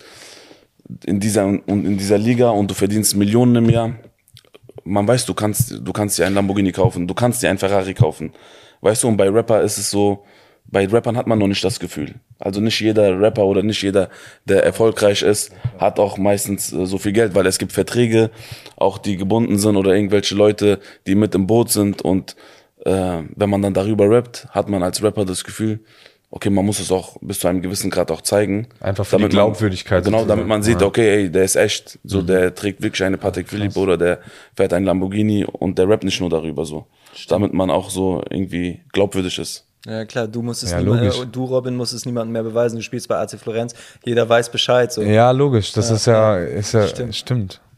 in dieser, in dieser Liga und du verdienst Millionen im Jahr. Man weiß, du kannst, du kannst dir einen Lamborghini kaufen, du kannst dir einen Ferrari kaufen. Weißt du, und bei Rapper ist es so, bei Rappern hat man noch nicht das Gefühl. Also nicht jeder Rapper oder nicht jeder, der erfolgreich ist, hat auch meistens äh, so viel Geld, weil es gibt Verträge, auch die gebunden sind oder irgendwelche Leute, die mit im Boot sind und äh, wenn man dann darüber rappt, hat man als Rapper das Gefühl, okay, man muss es auch bis zu einem gewissen Grad auch zeigen. Einfach für die Glaubwürdigkeit. Man, genau, damit man sieht, okay, ey, der ist echt. So, mhm. der trägt wirklich eine Patek Philippe oder der fährt einen Lamborghini und der rappt nicht nur darüber so. Stimmt. Damit man auch so irgendwie glaubwürdig ist. Ja klar, du musst es ja, niemand, äh, du Robin musst es niemandem mehr beweisen. Du spielst bei A C Florenz, jeder weiß Bescheid. So. Ja, logisch. Das ja. ist ja, ist ja, stimmt. stimmt.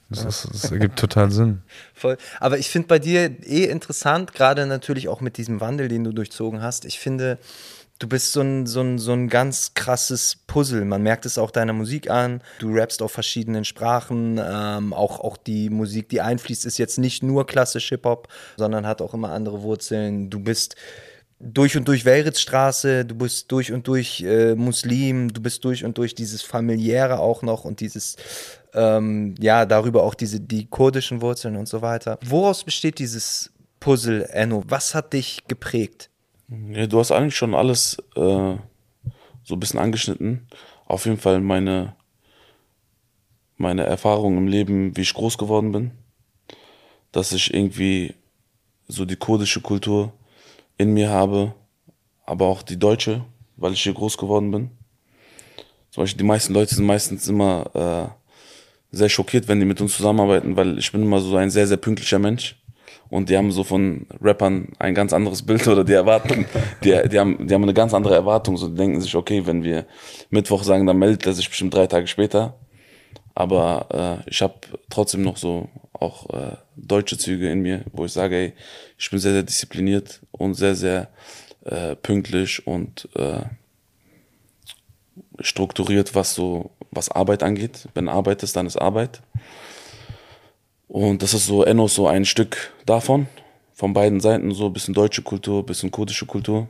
Das, ist, das ergibt total Sinn. Voll. Aber ich finde bei dir eh interessant, gerade natürlich auch mit diesem Wandel, den du durchzogen hast. Ich finde, du bist so ein, so ein, so ein ganz krasses Puzzle. Man merkt es auch deiner Musik an. Du rappst auf verschiedenen Sprachen. Ähm, auch, auch die Musik, die einfließt, ist jetzt nicht nur klassisch Hip-Hop, sondern hat auch immer andere Wurzeln. Du bist durch und durch Welritzstraße, du bist durch und durch äh, Muslim, du bist durch und durch dieses Familiäre auch noch und dieses, ähm, ja, darüber auch diese, die kurdischen Wurzeln und so weiter. Woraus besteht dieses Puzzle, Enno? Was hat dich geprägt? Ja, du hast eigentlich schon alles äh, so ein bisschen angeschnitten. Auf jeden Fall meine, meine Erfahrung im Leben, wie ich groß geworden bin. Dass ich irgendwie so die kurdische Kultur in mir habe, aber auch die deutsche, weil ich hier groß geworden bin. Zum Beispiel die meisten Leute sind meistens immer äh, sehr schockiert, wenn die mit uns zusammenarbeiten, weil ich bin immer so ein sehr, sehr pünktlicher Mensch. Und die haben so von Rappern ein ganz anderes Bild oder die erwarten, die, die, haben, die haben eine ganz andere Erwartung. So, die denken sich, okay, wenn wir Mittwoch sagen, dann meldet er sich bestimmt drei Tage später. Aber äh, ich habe trotzdem noch so auch äh, deutsche Züge in mir, wo ich sage, ey, ich bin sehr, sehr diszipliniert und sehr, sehr äh, pünktlich und äh, strukturiert, was so, was Arbeit angeht. Wenn Arbeit ist, dann ist Arbeit. Und das ist so, Enno ist so ein Stück davon, von beiden Seiten, so ein bisschen deutsche Kultur, ein bisschen kurdische Kultur.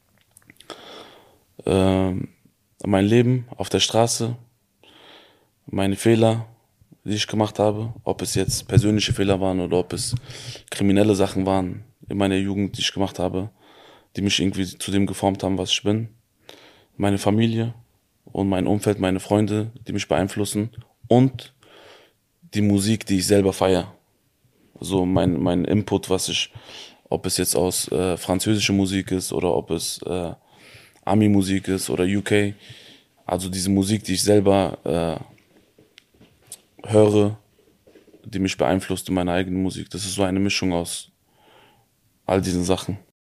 Ähm, mein Leben auf der Straße, meine Fehler, die ich gemacht habe, ob es jetzt persönliche Fehler waren oder ob es kriminelle Sachen waren in meiner Jugend, die ich gemacht habe, die mich irgendwie zu dem geformt haben, was ich bin. Meine Familie und mein Umfeld, meine Freunde, die mich beeinflussen und die Musik, die ich selber feiere. So mein, mein Input, was ich, ob es jetzt aus äh, französischer Musik ist oder ob es äh, Ami-Musik ist oder U K. Also diese Musik, die ich selber äh, höre, die mich beeinflusst in meiner eigenen Musik. Das ist so eine Mischung aus all diesen Sachen.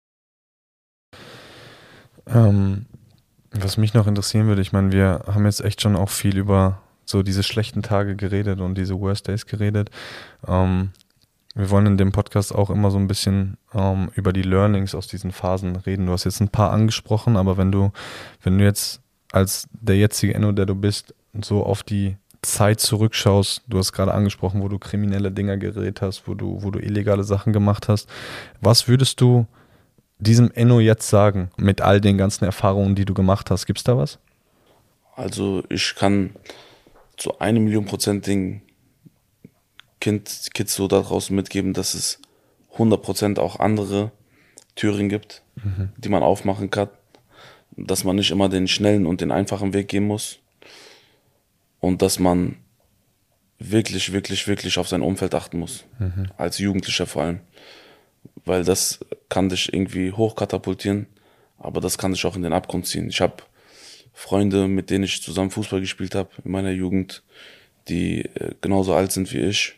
Ähm, was mich noch interessieren würde, ich meine, wir haben jetzt echt schon auch viel über so diese schlechten Tage geredet und diese Worst Days geredet. Ähm, wir wollen in dem Podcast auch immer so ein bisschen ähm, über die Learnings aus diesen Phasen reden. Du hast jetzt ein paar angesprochen, aber wenn du, wenn du jetzt als der jetzige Enno, der du bist, so auf die Zeit zurückschaust, du hast gerade angesprochen, wo du kriminelle Dinger geredet hast, wo du, wo du illegale Sachen gemacht hast, was würdest du diesem Enno jetzt sagen, mit all den ganzen Erfahrungen, die du gemacht hast? Gibt's da was? Also ich kann zu einem Million prozentigen kind, Kids so da draußen mitgeben, dass es hundert Prozent auch andere Türen gibt, mhm. die man aufmachen kann, dass man nicht immer den schnellen und den einfachen Weg gehen muss und dass man wirklich, wirklich, wirklich auf sein Umfeld achten muss, mhm. als Jugendlicher vor allem, weil das kann dich irgendwie hochkatapultieren, aber das kann dich auch in den Abgrund ziehen. Ich habe Freunde, mit denen ich zusammen Fußball gespielt habe in meiner Jugend, die äh, genauso alt sind wie ich.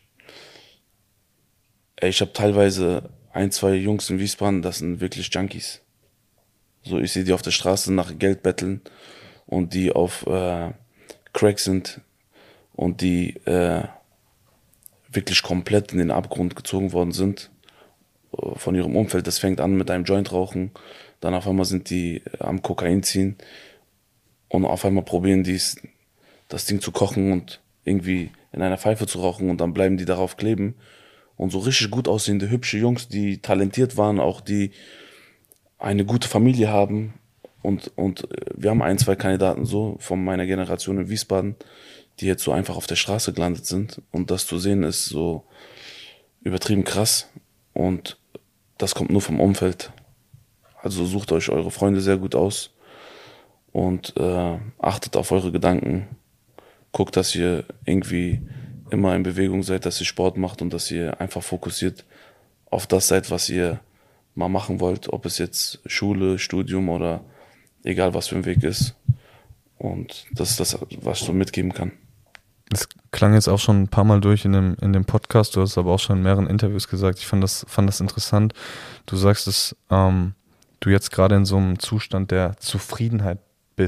Ey, ich habe teilweise ein, zwei Jungs in Wiesbaden, das sind wirklich Junkies. So, ich sehe die auf der Straße nach Geld betteln und die auf äh, Crack sind und die äh, wirklich komplett in den Abgrund gezogen worden sind äh, von ihrem Umfeld. Das fängt an mit einem Joint rauchen, dann auf einmal sind die äh, am Kokain ziehen. Und auf einmal probieren die es, das Ding zu kochen und irgendwie in einer Pfeife zu rauchen und dann bleiben die darauf kleben. Und so richtig gut aussehende, hübsche Jungs, die talentiert waren, auch die eine gute Familie haben. Und, und wir haben ein, zwei Kandidaten so von meiner Generation in Wiesbaden, die jetzt so einfach auf der Straße gelandet sind. Und das zu sehen ist so übertrieben krass. Und das kommt nur vom Umfeld. Also sucht euch eure Freunde sehr gut aus. Und äh, achtet auf eure Gedanken. Guckt, dass ihr irgendwie immer in Bewegung seid, dass ihr Sport macht und dass ihr einfach fokussiert auf das seid, was ihr mal machen wollt. Ob es jetzt Schule, Studium oder egal was für ein Weg ist. Und das ist das, was ich so mitgeben kann. Das klang jetzt auch schon ein paar Mal durch in dem, in dem Podcast. Du hast es aber auch schon in mehreren Interviews gesagt. Ich fand das, fand das interessant. Du sagst, dass ähm, du jetzt gerade in so einem Zustand der Zufriedenheit bist.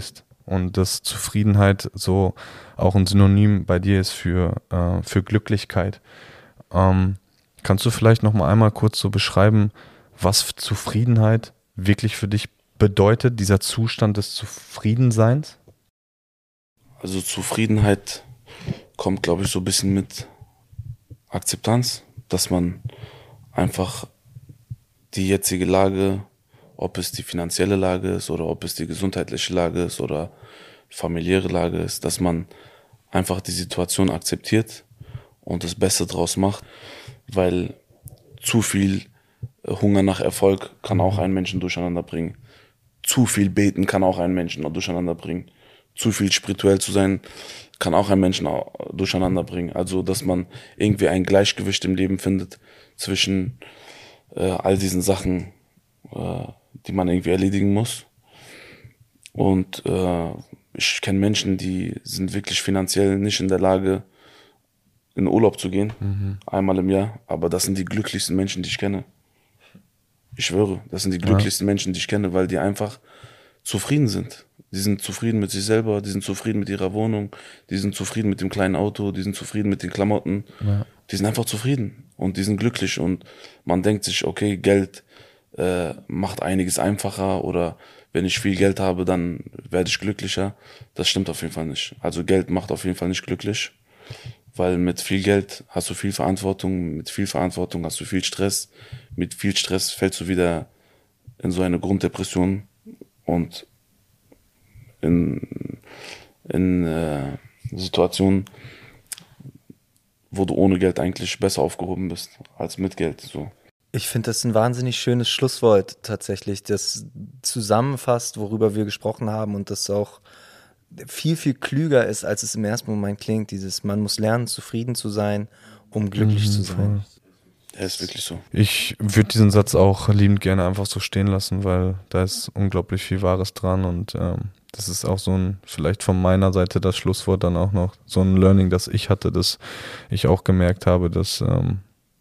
und dass Zufriedenheit so auch ein Synonym bei dir ist für, äh, für Glücklichkeit. Ähm, kannst du vielleicht noch mal einmal kurz so beschreiben, was Zufriedenheit wirklich für dich bedeutet, dieser Zustand des Zufriedenseins? Also Zufriedenheit kommt, glaube ich, so ein bisschen mit Akzeptanz, dass man einfach die jetzige Lage, ob es die finanzielle Lage ist oder ob es die gesundheitliche Lage ist oder familiäre Lage ist, dass man einfach die Situation akzeptiert und das Beste draus macht, weil zu viel Hunger nach Erfolg kann auch einen Menschen durcheinander bringen. Zu viel Beten kann auch einen Menschen durcheinander bringen. Zu viel spirituell zu sein kann auch einen Menschen durcheinander bringen. Also, dass man irgendwie ein Gleichgewicht im Leben findet zwischen äh, all diesen Sachen, äh, die man irgendwie erledigen muss. Und äh, ich kenne Menschen, die sind wirklich finanziell nicht in der Lage, in Urlaub zu gehen, mhm. einmal im Jahr. Aber das sind die glücklichsten Menschen, die ich kenne. Ich schwöre, das sind die glücklichsten ja. Menschen, die ich kenne, weil die einfach zufrieden sind. Die sind zufrieden mit sich selber, die sind zufrieden mit ihrer Wohnung, die sind zufrieden mit dem kleinen Auto, die sind zufrieden mit den Klamotten. Ja. Die sind einfach zufrieden und die sind glücklich. Und man denkt sich, okay, Geld äh, macht einiges einfacher oder wenn ich viel Geld habe, dann werde ich glücklicher. Das stimmt auf jeden Fall nicht. Also Geld macht auf jeden Fall nicht glücklich, weil mit viel Geld hast du viel Verantwortung, mit viel Verantwortung hast du viel Stress, mit viel Stress fällst du wieder in so eine Grunddepression und in, in äh, Situationen, wo du ohne Geld eigentlich besser aufgehoben bist als mit Geld. So. Ich finde das ein wahnsinnig schönes Schlusswort tatsächlich, das zusammenfasst, worüber wir gesprochen haben und das auch viel, viel klüger ist, als es im ersten Moment klingt. Dieses, man muss lernen, zufrieden zu sein, um glücklich mhm, zu sein. Er ist wirklich so. Ich würde diesen Satz auch liebend gerne einfach so stehen lassen, weil da ist unglaublich viel Wahres dran und ähm, das ist auch so ein, vielleicht von meiner Seite das Schlusswort dann auch noch, so ein Learning, das ich hatte, dass ich auch gemerkt habe, dass ähm,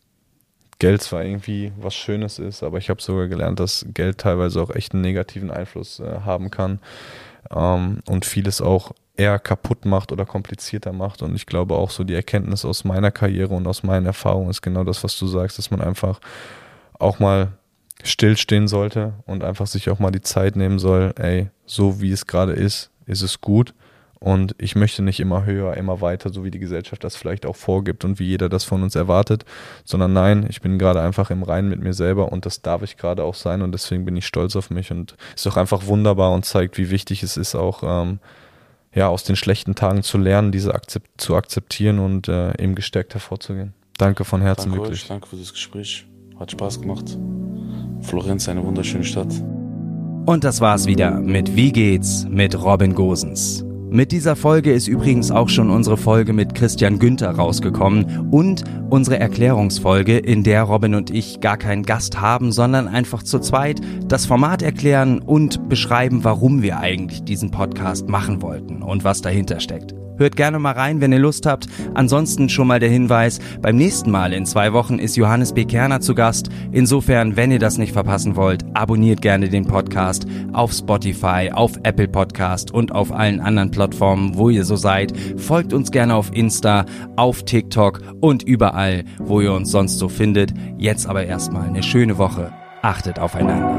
Geld zwar irgendwie was Schönes ist, aber ich habe sogar gelernt, dass Geld teilweise auch echt einen negativen Einfluss äh, haben kann ähm, und vieles auch eher kaputt macht oder komplizierter macht. Und ich glaube auch so die Erkenntnis aus meiner Karriere und aus meinen Erfahrungen ist genau das, was du sagst, dass man einfach auch mal stillstehen sollte und einfach sich auch mal die Zeit nehmen soll, ey, so wie es gerade ist, ist es gut. Und ich möchte nicht immer höher, immer weiter, so wie die Gesellschaft das vielleicht auch vorgibt und wie jeder das von uns erwartet, sondern nein, ich bin gerade einfach im Reinen mit mir selber und das darf ich gerade auch sein und deswegen bin ich stolz auf mich und ist auch einfach wunderbar und zeigt, wie wichtig es ist, auch ähm, ja, aus den schlechten Tagen zu lernen, diese akzept- zu akzeptieren und äh, eben gestärkt hervorzugehen. Danke von Herzen, danke wirklich. Euch, danke für das Gespräch. Hat Spaß gemacht. Florenz, eine wunderschöne Stadt. Und das war's wieder mit Wie geht's mit Robin Gosens. Mit dieser Folge ist übrigens auch schon unsere Folge mit Christian Günther rausgekommen und unsere Erklärungsfolge, in der Robin und ich gar keinen Gast haben, sondern einfach zu zweit das Format erklären und beschreiben, warum wir eigentlich diesen Podcast machen wollten und was dahinter steckt. Hört gerne mal rein, wenn ihr Lust habt. Ansonsten schon mal der Hinweis, beim nächsten Mal in zwei Wochen ist Johannes B. Kerner zu Gast. Insofern, wenn ihr das nicht verpassen wollt, abonniert gerne den Podcast auf Spotify, auf Apple Podcast und auf allen anderen Plattformen, wo ihr so seid. Folgt uns gerne auf Insta, auf TikTok und überall, wo ihr uns sonst so findet. Jetzt aber erstmal eine schöne Woche. Achtet aufeinander.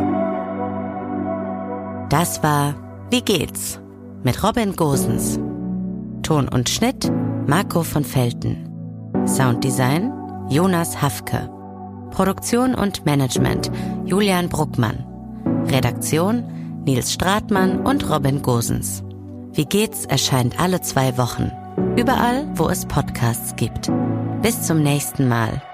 Das war Wie geht's? Mit Robin Gosens. Ton und Schnitt Marco von Felten. Sounddesign Jonas Hafke. Produktion und Management Julian Bruckmann. Redaktion Nils Stratmann und Robin Gosens. Wie geht's erscheint alle zwei Wochen. Überall, wo es Podcasts gibt. Bis zum nächsten Mal.